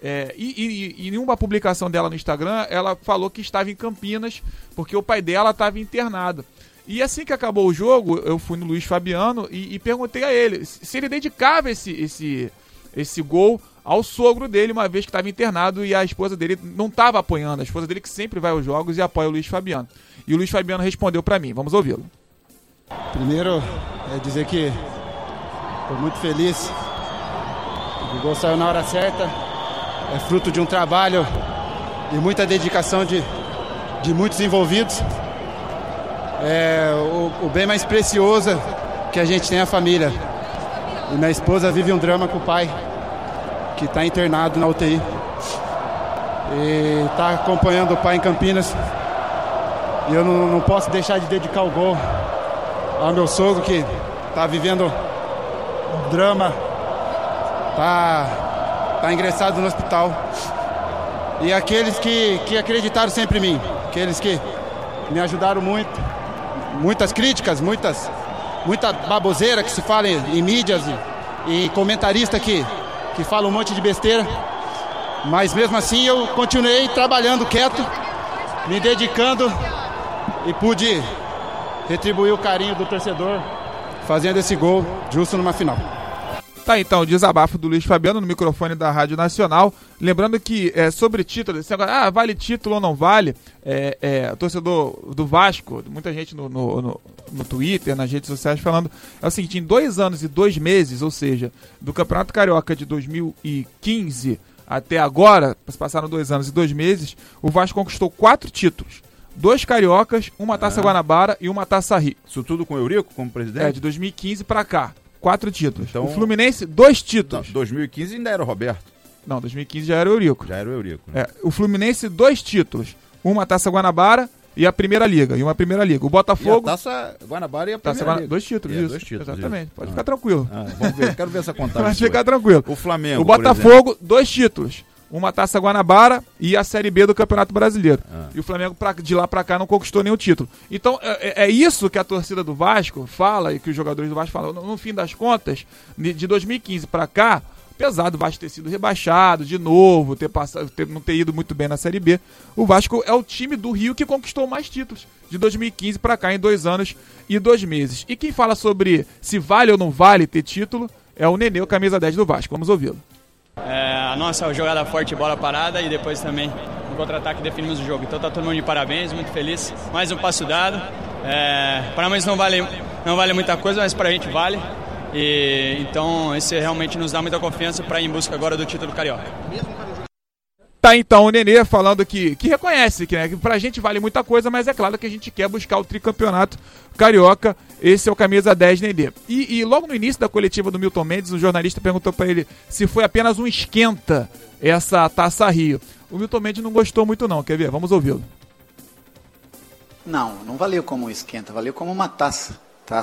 E em uma publicação dela no Instagram, ela falou que estava em Campinas porque o pai dela estava internado. E assim que acabou o jogo, eu fui no Luiz Fabiano e perguntei a ele se ele dedicava esse gol ao sogro dele, uma vez que estava internado e a esposa dele não estava apoiando. A esposa dele que sempre vai aos jogos e apoia o Luiz Fabiano. E o Luiz Fabiano respondeu para mim. Vamos ouvi-lo. Primeiro, dizer que estou muito feliz. O gol saiu na hora certa. é fruto de um trabalho e muita dedicação de muitos envolvidos. O bem mais precioso que a gente tem é a família. E minha esposa vive um drama com o pai, que está internado na UTI. E está acompanhando o pai em Campinas. E eu não posso deixar de dedicar o gol ao meu sogro, que está vivendo um drama, está ingressado no hospital. E aqueles que acreditaram sempre em mim, aqueles que me ajudaram muito, muitas críticas, muita baboseira que se fala em mídias e comentarista que fala um monte de besteira. Mas mesmo assim eu continuei trabalhando quieto, me dedicando e pude retribuir o carinho do torcedor fazendo esse gol justo numa final. Tá, então, o desabafo do Luiz Fabiano no microfone da Rádio Nacional. Lembrando que sobre título, esse agora, vale título ou não vale? O torcedor do Vasco, muita gente no Twitter, nas redes sociais, falando é o seguinte: em 2 anos e 2 meses, ou seja, do Campeonato Carioca de 2015 até agora, passaram 2 anos e 2 meses, o Vasco conquistou 4 títulos. 2 cariocas, uma Taça Guanabara e uma Taça Rio. Isso tudo com o Eurico como presidente? De 2015 pra cá. 4 títulos. Então, o Fluminense, 2 títulos. Não, 2015 ainda era o Roberto. Não, 2015 já era o Eurico. Já era o Eurico. Né? O Fluminense, 2 títulos. Uma Taça Guanabara e a Primeira Liga. O Botafogo... E a Taça Guanabara e a Primeira Liga. 2 títulos, isso. 2 títulos. Exatamente. Isso. Pode ficar tranquilo. Vamos ver. Quero ver essa contagem. Pode ficar tranquilo. O Flamengo, o Botafogo, 2 títulos. Uma Taça Guanabara e a Série B do Campeonato Brasileiro. E o Flamengo de lá pra cá não conquistou nenhum título. Então é isso que a torcida do Vasco fala e que os jogadores do Vasco falam. No fim das contas, de 2015 pra cá, apesar do Vasco ter sido rebaixado de novo, não ter ido muito bem na Série B, o Vasco é o time do Rio que conquistou mais títulos de 2015 pra cá em 2 anos e 2 meses. E quem fala sobre se vale ou não vale ter título é o Nenê, o camisa 10 do Vasco. Vamos ouvi-lo. A nossa jogada forte, bola parada, e depois também no contra-ataque definimos o jogo. Então tá todo mundo de parabéns, muito feliz. Mais um passo dado. Para nós não vale muita coisa, mas pra gente vale. E então esse realmente nos dá muita confiança para ir em busca agora do título carioca. Tá, então, o Nenê falando que reconhece que, que pra gente vale muita coisa, mas é claro que a gente quer buscar o tricampeonato carioca. Esse é o camisa 10 Nenê. E logo no início da coletiva do Milton Mendes, o jornalista perguntou pra ele se foi apenas um esquenta essa Taça Rio. O Milton Mendes não gostou muito não, quer ver? Vamos ouvi-lo. Não valeu como um esquenta, valeu como uma taça.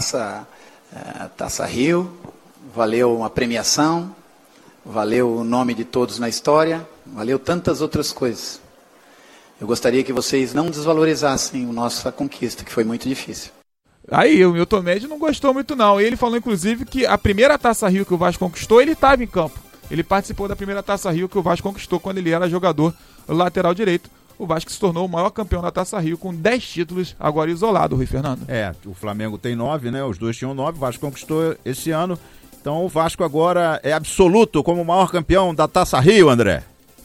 Taça Rio, valeu uma premiação, valeu o nome de todos na história, valeu tantas outras coisas. Eu gostaria que vocês não desvalorizassem a nossa conquista, que foi muito difícil. Aí o Milton Mendes não gostou muito não. Ele falou inclusive que a primeira Taça Rio que o Vasco conquistou, ele estava em campo. Ele participou da primeira Taça Rio que o Vasco conquistou quando ele era jogador lateral direito. O Vasco se tornou o maior campeão da Taça Rio com 10 títulos, agora isolado, Rui Fernando. O Flamengo tem 9, né? Os dois tinham 9, o Vasco conquistou esse ano. Então o Vasco agora é absoluto como o maior campeão da Taça Rio, André.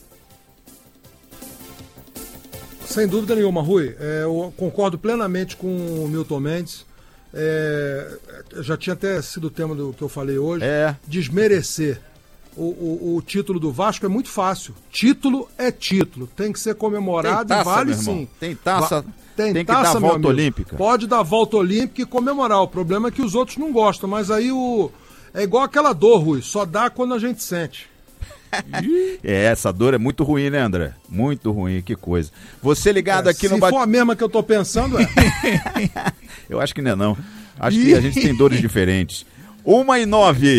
Sem dúvida nenhuma, Rui. Eu concordo plenamente com o Milton Mendes. Já tinha até sido o tema do que eu falei hoje. Desmerecer o título do Vasco é muito fácil. Título é título. Tem que ser comemorado e vale sim. Tem taça. Tem que dar a volta olímpica. Pode dar a volta olímpica e comemorar. O problema é que os outros não gostam. Mas aí é igual aquela dor, Rui. Só dá quando a gente sente. Essa dor é muito ruim, né, André? Muito ruim, que coisa. Você ligado aqui no... Se for a mesma que eu tô pensando, Eu acho que não é não. Acho que a gente tem dores diferentes. 1h09.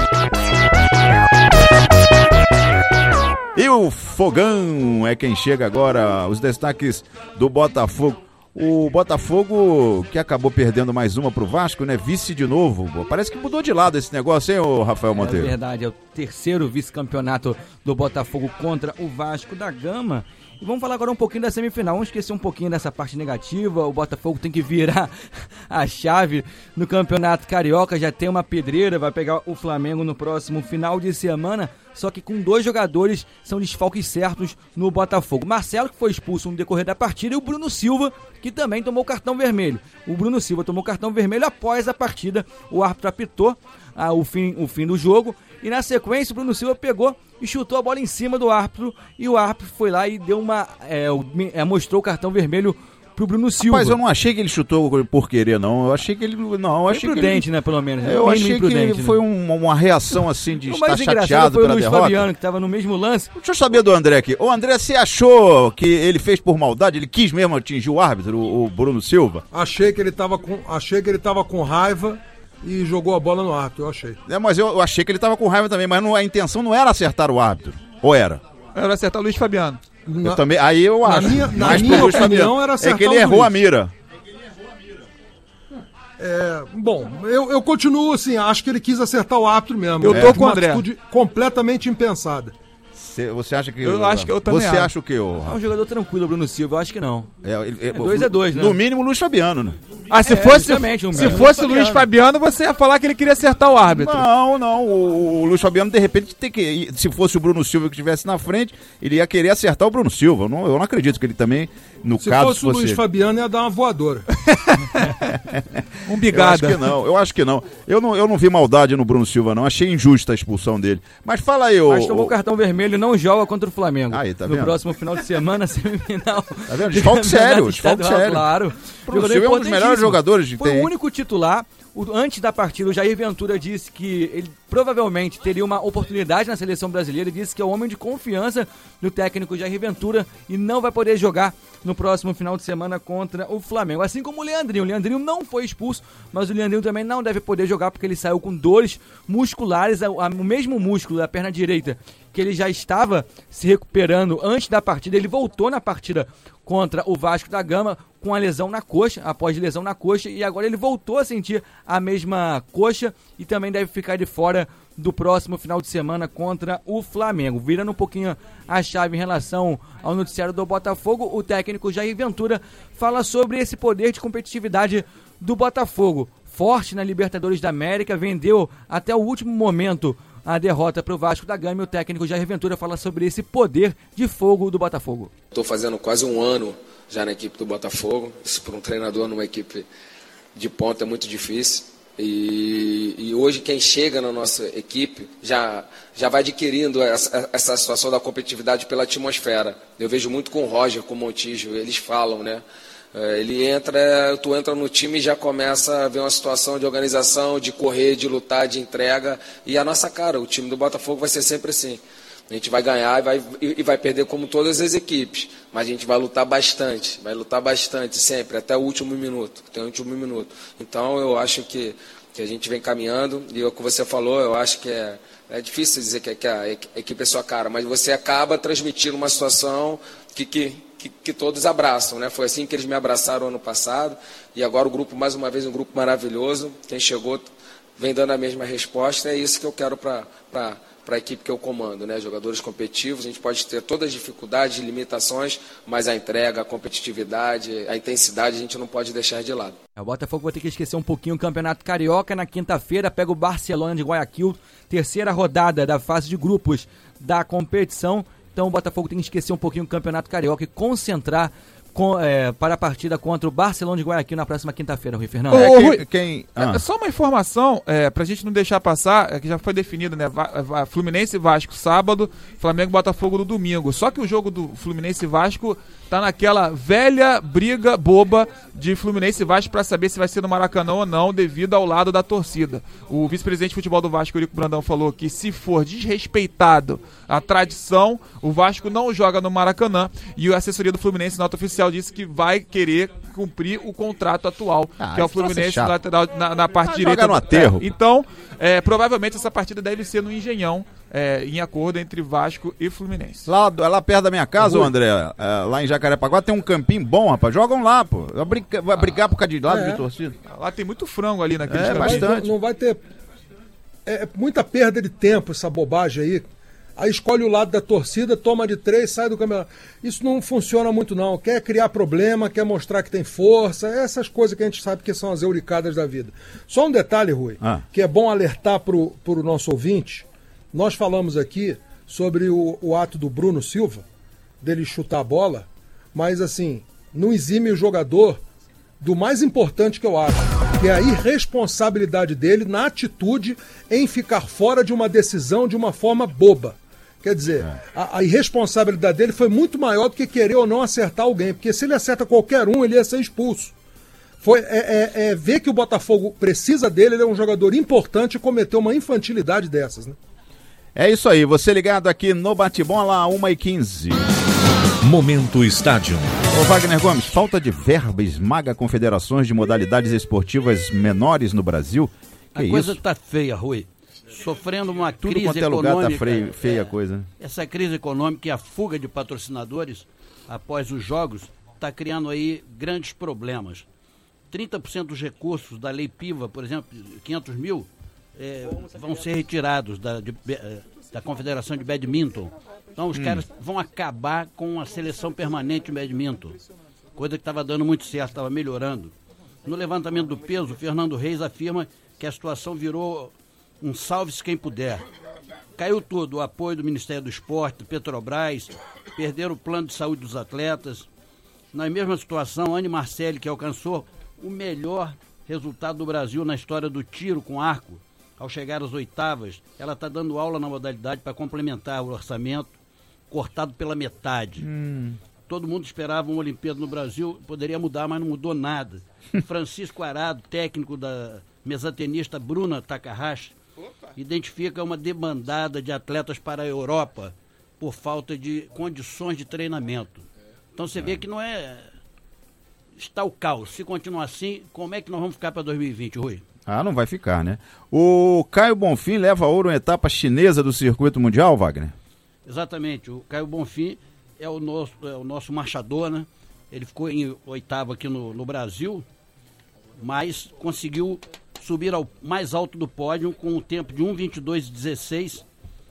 E o Fogão é quem chega agora. Os destaques do Botafogo. O Botafogo que acabou perdendo mais uma pro Vasco, né? Vice de novo. Parece que mudou de lado esse negócio, hein, ô Rafael Monteiro? É verdade, é o 3º vice-campeonato do Botafogo contra o Vasco da Gama. E vamos falar agora um pouquinho da semifinal. Vamos esquecer um pouquinho dessa parte negativa. O Botafogo tem que virar a chave no Campeonato Carioca. Já tem uma pedreira, vai pegar o Flamengo no próximo final de semana. Só que com 2 jogadores são desfalques certos no Botafogo. Marcelo, que foi expulso no decorrer da partida, e o Bruno Silva, que também tomou cartão vermelho. O Bruno Silva tomou cartão vermelho após a partida. O árbitro apitou o fim do jogo E na sequência o Bruno Silva pegou e chutou a bola em cima do árbitro. E o árbitro foi lá e deu mostrou o cartão vermelho pro Bruno Silva. Mas eu não achei que ele chutou por querer, não. Eu achei que ele... Não, achei imprudente, que ele, né, pelo menos. Eu achei que foi uma reação, assim, de estar chateado pela derrota. Foi o Luiz Fabiano, que estava no mesmo lance. Deixa eu saber do André aqui. Ô, André, você achou que ele fez por maldade? Ele quis mesmo atingir o árbitro, o Bruno Silva? Achei que ele tava com raiva e jogou a bola no árbitro, eu achei. Mas eu achei que ele tava com raiva também, mas a intenção não era acertar o árbitro. Ou era? Era acertar o Luiz Fabiano. Eu também, aí eu acho. Na minha opinião, era acertar é que ele errou a mira. Bom, eu continuo assim, acho que ele quis acertar o árbitro mesmo. Eu tô com o André. Uma atitude completamente impensada. Você acha que... Eu acho que eu também Você acha o quê? É um jogador tranquilo, o Bruno Silva, eu acho que não. 2-2, né? No mínimo, o Luiz Fabiano, né? Se fosse o Luiz Fabiano, você ia falar que ele queria acertar o árbitro. Não. O Luiz Fabiano, de repente, tem que... Se fosse o Bruno Silva que estivesse na frente, ele ia querer acertar o Bruno Silva. Eu não acredito que ele também, se fosse o Luiz Fabiano, ia dar uma voadora. Bigada. Eu acho que não. Eu não vi maldade no Bruno Silva, não. Achei injusta a expulsão dele. Mas fala aí, Mas tomou o cartão vermelho, não joga contra o Flamengo. Aí, tá no vendo? próximo final de semana, semifinal. Tá vendo? Desfalque sério. Claro. O Bruno Silva é um dos melhores jogadores de Foi o único titular. Antes da partida, o Jair Ventura disse que ele provavelmente teria uma oportunidade na seleção brasileira. Ele disse que é o homem de confiança do técnico Jair Ventura e não vai poder jogar no próximo final de semana contra o Flamengo. Assim como o Leandrinho. O Leandrinho não foi expulso, mas o Leandrinho também não deve poder jogar porque ele saiu com dores musculares, o mesmo músculo da perna direita que ele já estava se recuperando antes da partida. Ele voltou na partida contra o Vasco da Gama com a lesão na coxa, após lesão na coxa, e agora ele voltou a sentir a mesma coxa e também deve ficar de fora do próximo final de semana contra o Flamengo. Virando um pouquinho a chave em relação ao noticiário do Botafogo, o técnico Jair Ventura fala sobre esse poder de competitividade do Botafogo. Forte na Libertadores da América, vendeu até o último momento a derrota para o Vasco da Gama, e o técnico Jair Ventura fala sobre esse poder de fogo do Botafogo. Estou fazendo quase um ano já na equipe do Botafogo. Isso para um treinador numa equipe de ponta é muito difícil. E hoje quem chega na nossa equipe já vai adquirindo essa situação da competitividade pela atmosfera. Eu vejo muito com o Roger, com o Montijo, eles falam, né? Tu entra no time e já começa a ver uma situação de organização, de correr, de lutar, de entrega. E a nossa cara, o time do Botafogo vai ser sempre assim. A gente vai ganhar e vai perder como todas as equipes. Mas a gente vai lutar bastante sempre, até o último minuto. Então eu acho que a gente vem caminhando. E o que você falou, eu acho que é difícil dizer que a equipe é sua cara, mas você acaba transmitindo uma situação que todos abraçam, né? Foi assim que eles me abraçaram ano passado, e agora o grupo, mais uma vez, um grupo maravilhoso. Quem chegou vem dando a mesma resposta, é isso que eu quero para a equipe que eu comando, né? Jogadores competitivos. A gente pode ter todas as dificuldades, limitações, mas a entrega, a competitividade, a intensidade a gente não pode deixar de lado. O Botafogo vai ter que esquecer um pouquinho o Campeonato Carioca. Na quinta-feira pega o Barcelona de Guayaquil, terceira rodada da fase de grupos da competição. Então o Botafogo tem que esquecer um pouquinho o Campeonato Carioca e concentrar para a partida contra o Barcelona de Guayaquil na próxima quinta-feira, Rui Fernando. Só uma informação, pra gente não deixar passar, que já foi definido, né? Fluminense e Vasco sábado, Flamengo e Botafogo no domingo. Só que o jogo do Fluminense e Vasco tá naquela velha briga boba de Fluminense e Vasco para saber se vai ser no Maracanã ou não, devido ao lado da torcida. O vice-presidente de futebol do Vasco, Eurico Brandão, falou que se for desrespeitado a tradição, o Vasco não joga no Maracanã, e a assessoria do Fluminense, nota oficial, disse que vai querer cumprir o contrato atual, que é o Fluminense lateral na parte direita. No aterro. Então, provavelmente essa partida deve ser no Engenhão, em acordo entre Vasco e Fluminense. Lá perto da minha casa, André, lá em Jacarepaguá, tem um campinho bom, rapaz. Jogam lá, pô. Vai brigar por causa de lado de torcida. Lá tem muito frango ali naquele campinho. Bastante. Não vai ter... muita perda de tempo essa bobagem aí. Aí escolhe o lado da torcida, toma de 3, sai do campeonato. Isso não funciona muito, não. Quer criar problema, quer mostrar que tem força, essas coisas que a gente sabe que são as euricadas da vida. Só um detalhe, Rui, que é bom alertar pro nosso ouvinte. Nós falamos aqui sobre o ato do Bruno Silva, dele chutar a bola, mas assim, não exime o jogador do mais importante que eu acho. que é a irresponsabilidade dele na atitude em ficar fora de uma decisão de uma forma boba. Quer dizer, a irresponsabilidade dele foi muito maior do que querer ou não acertar alguém, porque se ele acerta qualquer um, ele ia ser expulso. Ver que o Botafogo precisa dele, ele é um jogador importante e cometeu uma infantilidade dessas, né? É isso aí, você ligado aqui no Bate-Bola, 1h15. Momento Estádio. Ô Wagner Gomes, falta de verba esmaga confederações de modalidades esportivas menores no Brasil? A coisa tá feia, Rui. Sofrendo uma Tudo crise quanto é econômica. lugar tá feia a coisa. Essa crise econômica e a fuga de patrocinadores após os jogos está criando aí grandes problemas. 30% dos recursos da Lei Piva, por exemplo, 500 mil, vão ser retirados da Confederação de Badminton. Então os caras vão acabar com a seleção permanente de badminton, coisa que estava dando muito certo, estava melhorando. No levantamento do peso, o Fernando Reis afirma que a situação virou um salve-se quem puder. Caiu tudo, o apoio do Ministério do Esporte, do Petrobras, perderam o plano de saúde dos atletas. Na mesma situação, Anne Marcelli, que alcançou o melhor resultado do Brasil na história do tiro com arco, ao chegar às oitavas, ela está dando aula na modalidade para complementar o orçamento, cortado pela metade. Todo mundo esperava uma Olimpíada no Brasil, poderia mudar, mas não mudou nada. Francisco Arado, técnico da mesatenista Bruna Takahashi, identifica uma debandada de atletas para a Europa por falta de condições de treinamento. Então você vê que não é... Está o caos. Se continuar assim, como é que nós vamos ficar para 2020, Rui? Não vai ficar, né? O Caio Bonfim leva ouro em etapa chinesa do circuito mundial, Wagner? Exatamente. O Caio Bonfim é o nosso marchador, né? Ele ficou em oitavo aqui no Brasil, mas conseguiu subir ao mais alto do pódio com um tempo de 1:22:16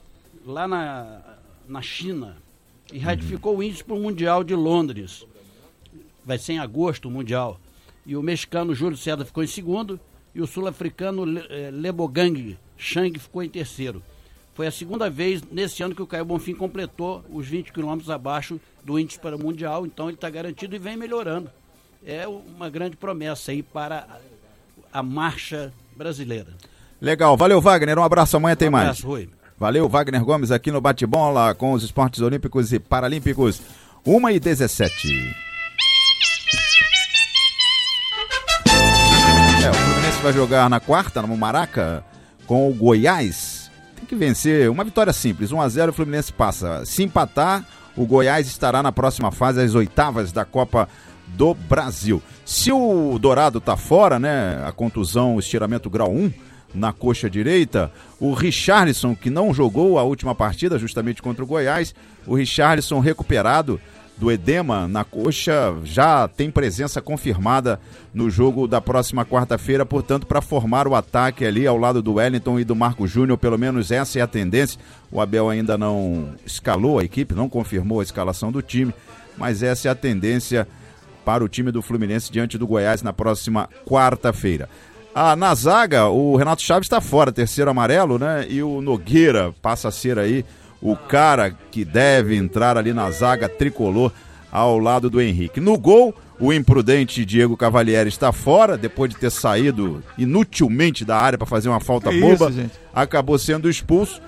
lá na China e ratificou o índice para o Mundial de Londres. Vai ser em agosto o Mundial. E o mexicano Júlio César ficou em segundo e o sul-africano Lebogang Chang ficou em terceiro. Foi a segunda vez nesse ano que o Caio Bonfim completou os 20 quilômetros abaixo do índice para o Mundial, então ele está garantido e vem melhorando. É uma grande promessa aí para a marcha brasileira. Legal, valeu Wagner, um abraço, amanhã tem mais. abraço, Rui. Valeu, Wagner Gomes aqui no Bate-Bola com os esportes olímpicos e paralímpicos, 1h17. O Fluminense vai jogar na quarta, no Maraca, com o Goiás. Tem que vencer, uma vitória simples, 1-0, o Fluminense passa. Se empatar, o Goiás estará na próxima fase, às oitavas da Copa do Brasil. Se o Dourado tá fora, né, a contusão, o estiramento grau 1 na coxa direita, o Richarlison, que não jogou a última partida justamente contra o Goiás, o Richarlison recuperado do edema na coxa, já tem presença confirmada no jogo da próxima quarta-feira, portanto, para formar o ataque ali ao lado do Wellington e do Marco Júnior, pelo menos essa é a tendência. O Abel ainda não escalou a equipe, não confirmou a escalação do time, mas essa é a tendência para o time do Fluminense diante do Goiás na próxima quarta-feira. Na zaga, o Renato Chaves está fora, terceiro amarelo, né? E o Nogueira passa a ser aí o cara que deve entrar ali na zaga tricolor ao lado do Henrique. No gol, o imprudente Diego Cavalieri está fora, depois de ter saído inutilmente da área para fazer uma falta boba, acabou sendo expulso.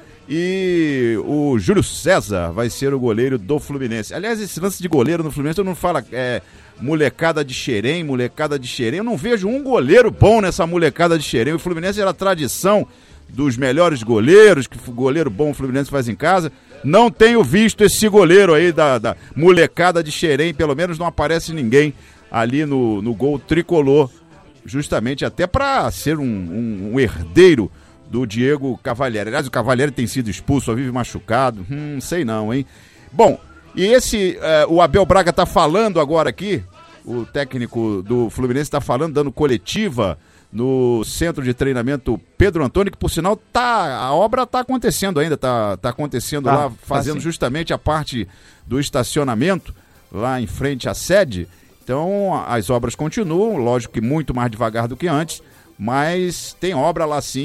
E o Júlio César vai ser o goleiro do Fluminense. Aliás, esse lance de goleiro no Fluminense, eu não falo molecada de Xerém, eu não vejo um goleiro bom nessa molecada de Xerém. O Fluminense era a tradição dos melhores goleiros, que goleiro bom o Fluminense faz em casa. Não tenho visto esse goleiro aí da molecada de Xerém, pelo menos não aparece ninguém ali no gol tricolor, justamente até para ser um herdeiro do Diego Cavalieri. Aliás, o Cavalieri tem sido expulso, só vive machucado, sei não, hein? Bom, e o Abel Braga tá falando agora aqui, o técnico do Fluminense está falando, dando coletiva no centro de treinamento Pedro Antônio, que por sinal a obra está acontecendo ainda, tá acontecendo lá, fazendo justamente a parte do estacionamento, lá em frente à sede. Então as obras continuam, lógico que muito mais devagar do que antes, mas tem obra lá sim,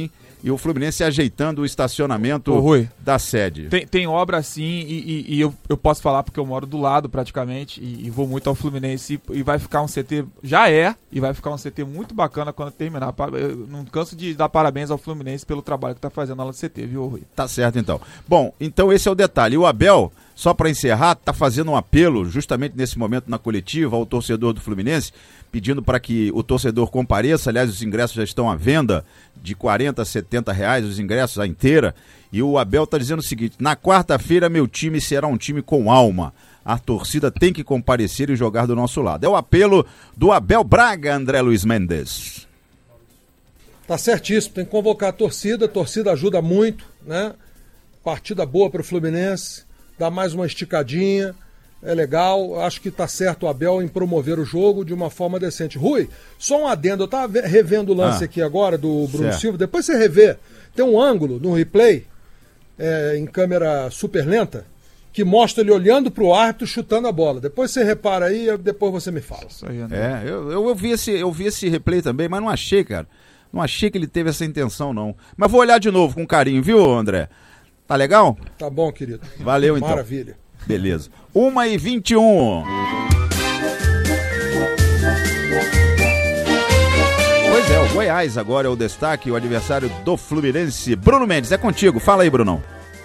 e o Fluminense ajeitando o estacionamento da sede. Tem obra sim, e eu posso falar porque eu moro do lado praticamente e vou muito ao Fluminense e vai ficar um CT, e vai ficar um CT muito bacana quando terminar. Eu não canso de dar parabéns ao Fluminense pelo trabalho que tá fazendo lá no CT, viu, Rui? Tá certo então. Bom, então esse é o detalhe. E o Abel, só para encerrar, tá fazendo um apelo justamente nesse momento na coletiva ao torcedor do Fluminense, pedindo para que o torcedor compareça. Aliás, os ingressos já estão à venda de R$40 a R$70, os ingressos a inteira. E o Abel está dizendo o seguinte: na quarta-feira meu time será um time com alma. A torcida tem que comparecer e jogar do nosso lado. É o apelo do Abel Braga, André Luiz Mendes. Tá certíssimo, tem que convocar a torcida ajuda muito, né? Partida boa para o Fluminense, dá mais uma esticadinha. É legal, acho que tá certo o Abel em promover o jogo de uma forma decente. Rui, só um adendo, eu tava revendo o lance aqui agora do Bruno Silva, depois você revê, tem um ângulo no replay, em câmera super lenta, que mostra ele olhando pro árbitro chutando a bola. Depois você repara aí, depois você me fala. Isso aí, eu vi esse replay também, mas não achei, cara. Não achei que ele teve essa intenção, não. Mas vou olhar de novo com carinho, viu, André? Tá legal? Tá bom, querido. Valeu, então. Maravilha. Beleza. 1h21. Pois é, o Goiás agora é o destaque, o adversário do Fluminense. Bruno Mendes, é contigo. Fala aí, Brunão.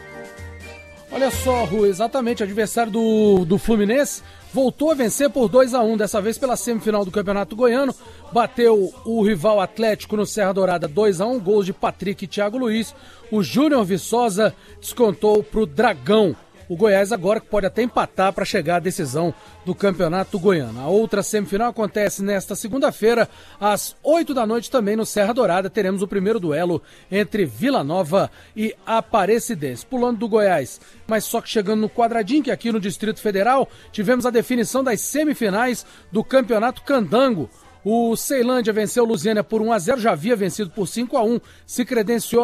Olha só, Rui, exatamente, adversário do Fluminense voltou a vencer por 2-1, dessa vez pela semifinal do Campeonato Goiano, bateu o rival Atlético no Serra Dourada 2-1, gols de Patrick e Thiago Luiz, o Júnior Viçosa descontou pro Dragão. O Goiás agora pode até empatar para chegar à decisão do Campeonato Goiano. A outra semifinal acontece nesta segunda-feira, às 8 da noite, também no Serra Dourada. Teremos o primeiro duelo entre Vila Nova e Aparecidense. Pulando do Goiás, mas só que chegando no quadradinho, que aqui no Distrito Federal, tivemos a definição das semifinais do Campeonato Candango. O Ceilândia venceu o Lusiânia por 1-0, já havia vencido por 5-1, se credenciou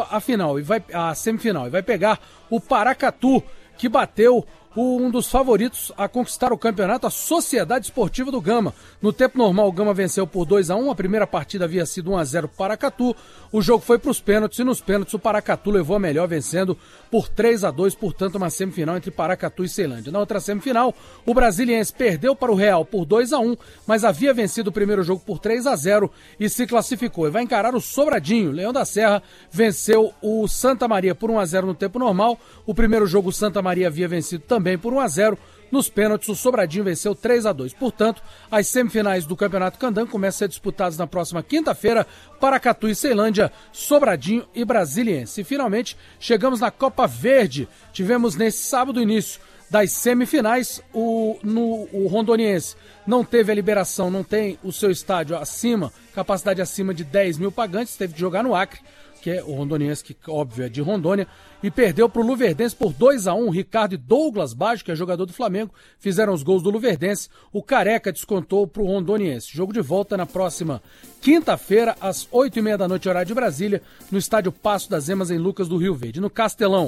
à semifinal e vai pegar o Paracatu, que bateu um dos favoritos a conquistar o campeonato, a Sociedade Esportiva do Gama. No tempo normal, o Gama venceu por 2-1, a primeira partida havia sido 1-0 para o Paracatu, o jogo foi para os pênaltis, e nos pênaltis o Paracatu levou a melhor, vencendo por 3-2, portanto uma semifinal entre Paracatu e Ceilândia. Na outra semifinal, o Brasiliense perdeu para o Real por 2-1, mas havia vencido o primeiro jogo por 3-0 e se classificou. E vai encarar o Sobradinho. Leão da Serra venceu o Santa Maria por 1-0 no tempo normal, o primeiro jogo o Santa Maria havia vencido também por 1-0, nos pênaltis o Sobradinho venceu 3-2. Portanto, as semifinais do Campeonato Candango começam a ser disputadas na próxima quinta-feira, Paracatu e Ceilândia, Sobradinho e Brasiliense. E finalmente chegamos na Copa Verde. Tivemos nesse sábado o início das semifinais, o Rondoniense não teve a liberação, não tem o seu estádio acima, capacidade acima de 10 mil pagantes, teve que jogar no Acre, que é o Rondoniense, que óbvio é de Rondônia, e perdeu para o Luverdense por 2-1. Ricardo e Douglas Baggio, que é jogador do Flamengo, fizeram os gols do Luverdense. O Careca descontou para o Rondoniense. Jogo de volta na próxima quinta-feira, às 8h30 da noite, horário de Brasília, no estádio Passo das Emas, em Lucas do Rio Verde. No Castelão,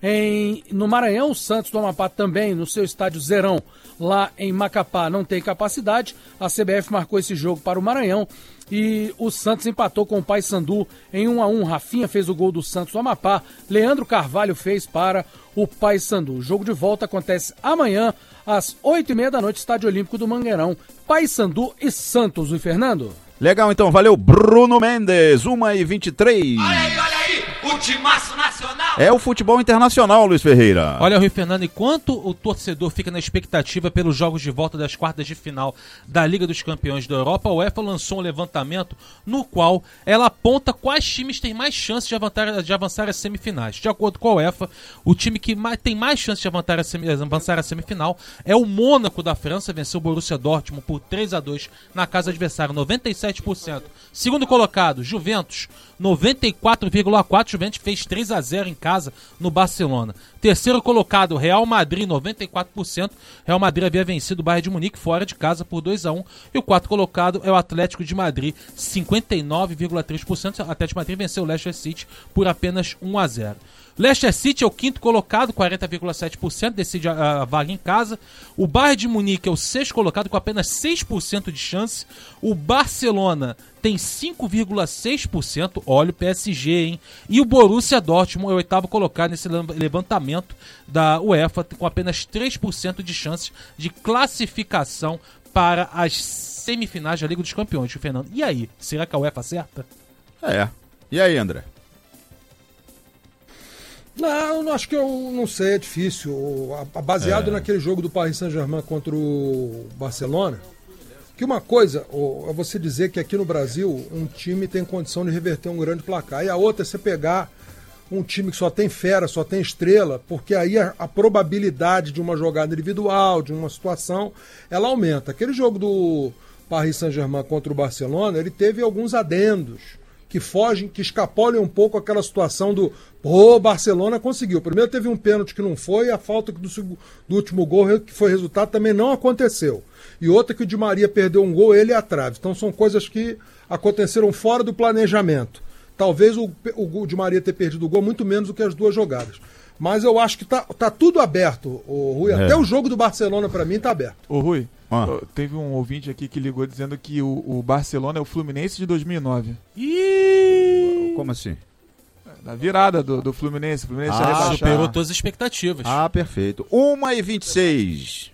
no Maranhão, o Santos do Amapá também, no seu estádio Zerão, lá em Macapá, não tem capacidade. A CBF marcou esse jogo para o Maranhão e o Santos empatou com o Paysandu em 1-1. Rafinha fez o gol do Santos do Amapá, Leandro Carvalho fez para o Paysandu. O jogo de volta acontece amanhã, às 8h30 da noite, Estádio Olímpico do Mangueirão, Paysandu e Santos. E Fernando? Legal, então, valeu, Bruno Mendes, 1h23. Olha aí, o timaço nacional. É o futebol internacional, Luiz Ferreira. Olha, Rui Fernando, enquanto o torcedor fica na expectativa pelos jogos de volta das quartas de final da Liga dos Campeões da Europa, a UEFA lançou um levantamento no qual ela aponta quais times têm mais chances de avançar às semifinais. De acordo com a UEFA, o time que tem mais chances de avançar à semifinal é o Mônaco da França, venceu o Borussia Dortmund por 3-2 na casa adversária, 97%. Segundo colocado, Juventus, 94,4%, Juventus fez 3-0 em casa no Barcelona. Terceiro colocado, Real Madrid, 94%. Real Madrid havia vencido o Bayern de Munique fora de casa por 2-1. E o quarto colocado é o Atlético de Madrid, 59,3%. O Atlético de Madrid venceu o Leicester City por apenas 1-0. Leicester City é o quinto colocado, 40,7%, decide a vaga em casa. O Bayern de Munique é o sexto colocado, com apenas 6% de chance. O Barcelona tem 5,6%, olha o PSG, hein? E o Borussia Dortmund é o oitavo colocado nesse levantamento da UEFA, com apenas 3% de chances de classificação para as semifinais da Liga dos Campeões, Fernando. E aí, será que a UEFA acerta? E aí, André? Não, acho que eu não sei, é difícil. Baseado naquele jogo do Paris Saint-Germain contra o Barcelona, que uma coisa é você dizer que aqui no Brasil um time tem condição de reverter um grande placar, e a outra é você pegar um time que só tem fera, só tem estrela, porque aí a probabilidade de uma jogada individual, de uma situação, ela aumenta. Aquele jogo do Paris Saint-Germain contra o Barcelona, ele teve alguns adendos que fogem, que escapolem um pouco aquela situação do Barcelona conseguiu. Primeiro teve um pênalti que não foi, a falta do último gol, que foi resultado, também não aconteceu. E outra que o Di Maria perdeu um gol, ele e a trave. Então são coisas que aconteceram fora do planejamento. Talvez o Di Maria ter perdido o gol muito menos do que as duas jogadas. Mas eu acho que tá tudo aberto, Rui. Até o jogo do Barcelona, para mim, tá aberto. Ô, Rui, teve um ouvinte aqui que ligou dizendo que o Barcelona é o Fluminense de 2009. Como assim? Na virada do Fluminense. O Fluminense ia rebaixar. Superou todas as expectativas. Perfeito. 1h26.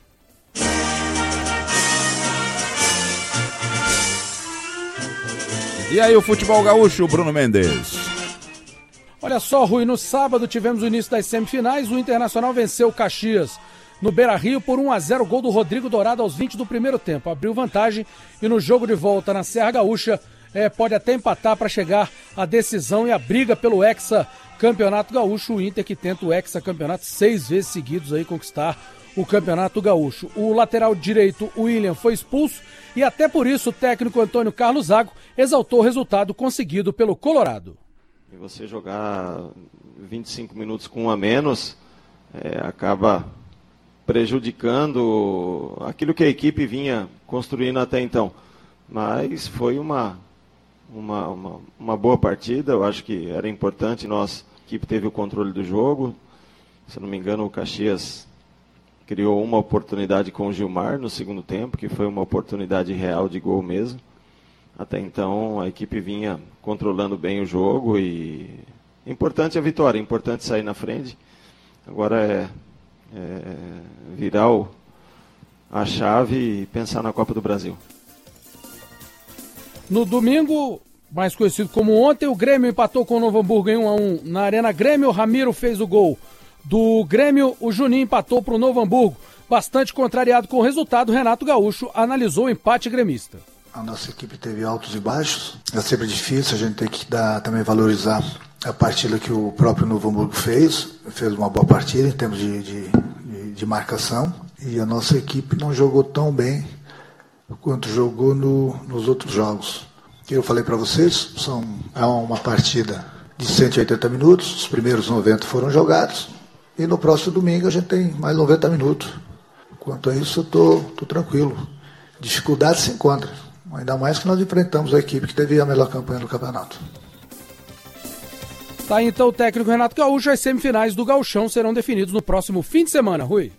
E aí o futebol gaúcho, Bruno Mendes? Olha só, Rui, no sábado tivemos o início das semifinais. O Internacional venceu o Caxias no Beira-Rio por 1-0, gol do Rodrigo Dourado aos 20 do primeiro tempo. Abriu vantagem e no jogo de volta na Serra Gaúcha pode até empatar para chegar à decisão e a briga pelo Hexa-Campeonato Gaúcho. O Inter que tenta o Hexa-Campeonato 6 vezes seguidos aí conquistar o Campeonato Gaúcho. O lateral direito, o William, foi expulso e até por isso o técnico Antônio Carlos Zago exaltou o resultado conseguido pelo Colorado. E você jogar 25 minutos com um a menos acaba prejudicando aquilo que a equipe vinha construindo até então. Mas foi uma boa partida, eu acho que era importante, a equipe teve o controle do jogo. Se não me engano, o Caxias criou uma oportunidade com o Gilmar no segundo tempo, que foi uma oportunidade real de gol mesmo. Até então a equipe vinha controlando bem o jogo e importante a vitória, importante sair na frente. Agora é virar a chave e pensar na Copa do Brasil. No domingo, mais conhecido como ontem, o Grêmio empatou com o Novo Hamburgo em 1-1 na Arena Grêmio. O Ramiro fez o gol do Grêmio, o Juninho empatou para o Novo Hamburgo. Bastante contrariado com o resultado, Renato Gaúcho analisou o empate gremista. A nossa equipe teve altos e baixos, é sempre difícil, a gente tem que também valorizar a partida que o próprio Novo Hamburgo fez uma boa partida em termos de marcação, e a nossa equipe não jogou tão bem quanto jogou nos outros jogos. Eu falei para vocês, é uma partida de 180 minutos, os primeiros 90 foram jogados, e no próximo domingo a gente tem mais 90 minutos. Quanto a isso, eu tô tranquilo. Dificuldade se encontra, ainda mais que nós enfrentamos a equipe que teve a melhor campanha do campeonato. Tá, então o técnico Renato Gaúcho, as semifinais do Gauchão serão definidos no próximo fim de semana, Rui.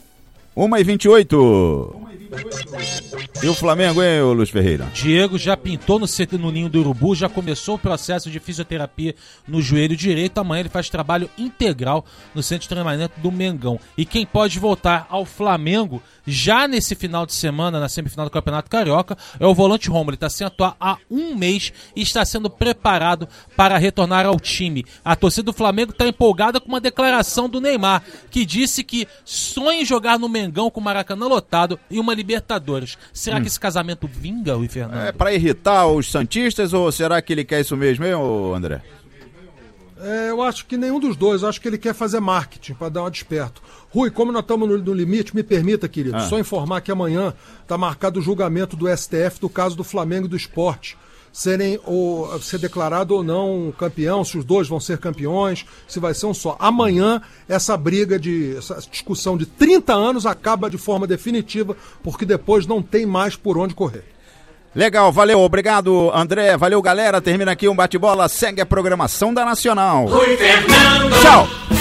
1h28. E o Flamengo, hein, Luiz Ferreira? Diego já pintou no ninho do Urubu, já começou o processo de fisioterapia no joelho direito. Amanhã ele faz trabalho integral no centro de treinamento do Mengão. E quem pode voltar ao Flamengo já nesse final de semana, na semifinal do Campeonato Carioca, é o volante Romulo. Ele está sem atuar há um mês e está sendo preparado para retornar ao time. A torcida do Flamengo está empolgada com uma declaração do Neymar, que disse que sonha em jogar no Mengão com o Maracanã lotado e uma Libertadores. Será que esse casamento vinga, Rui Fernando? É para irritar os santistas ou será que ele quer isso mesmo, hein, André? Eu acho que nenhum dos dois. Eu acho que ele quer fazer marketing para dar uma desperto. Rui, como nós estamos no limite, me permita, querido, só informar que amanhã está marcado o julgamento do STF do caso do Flamengo e do Sport. Ser declarado ou não campeão, se os dois vão ser campeões, se vai ser um só. Amanhã, essa discussão de 30 anos acaba de forma definitiva, porque depois não tem mais por onde correr. Legal, valeu, obrigado, André, valeu, galera. Termina aqui um bate-bola, segue a programação da Nacional. Rui Fernando. Tchau.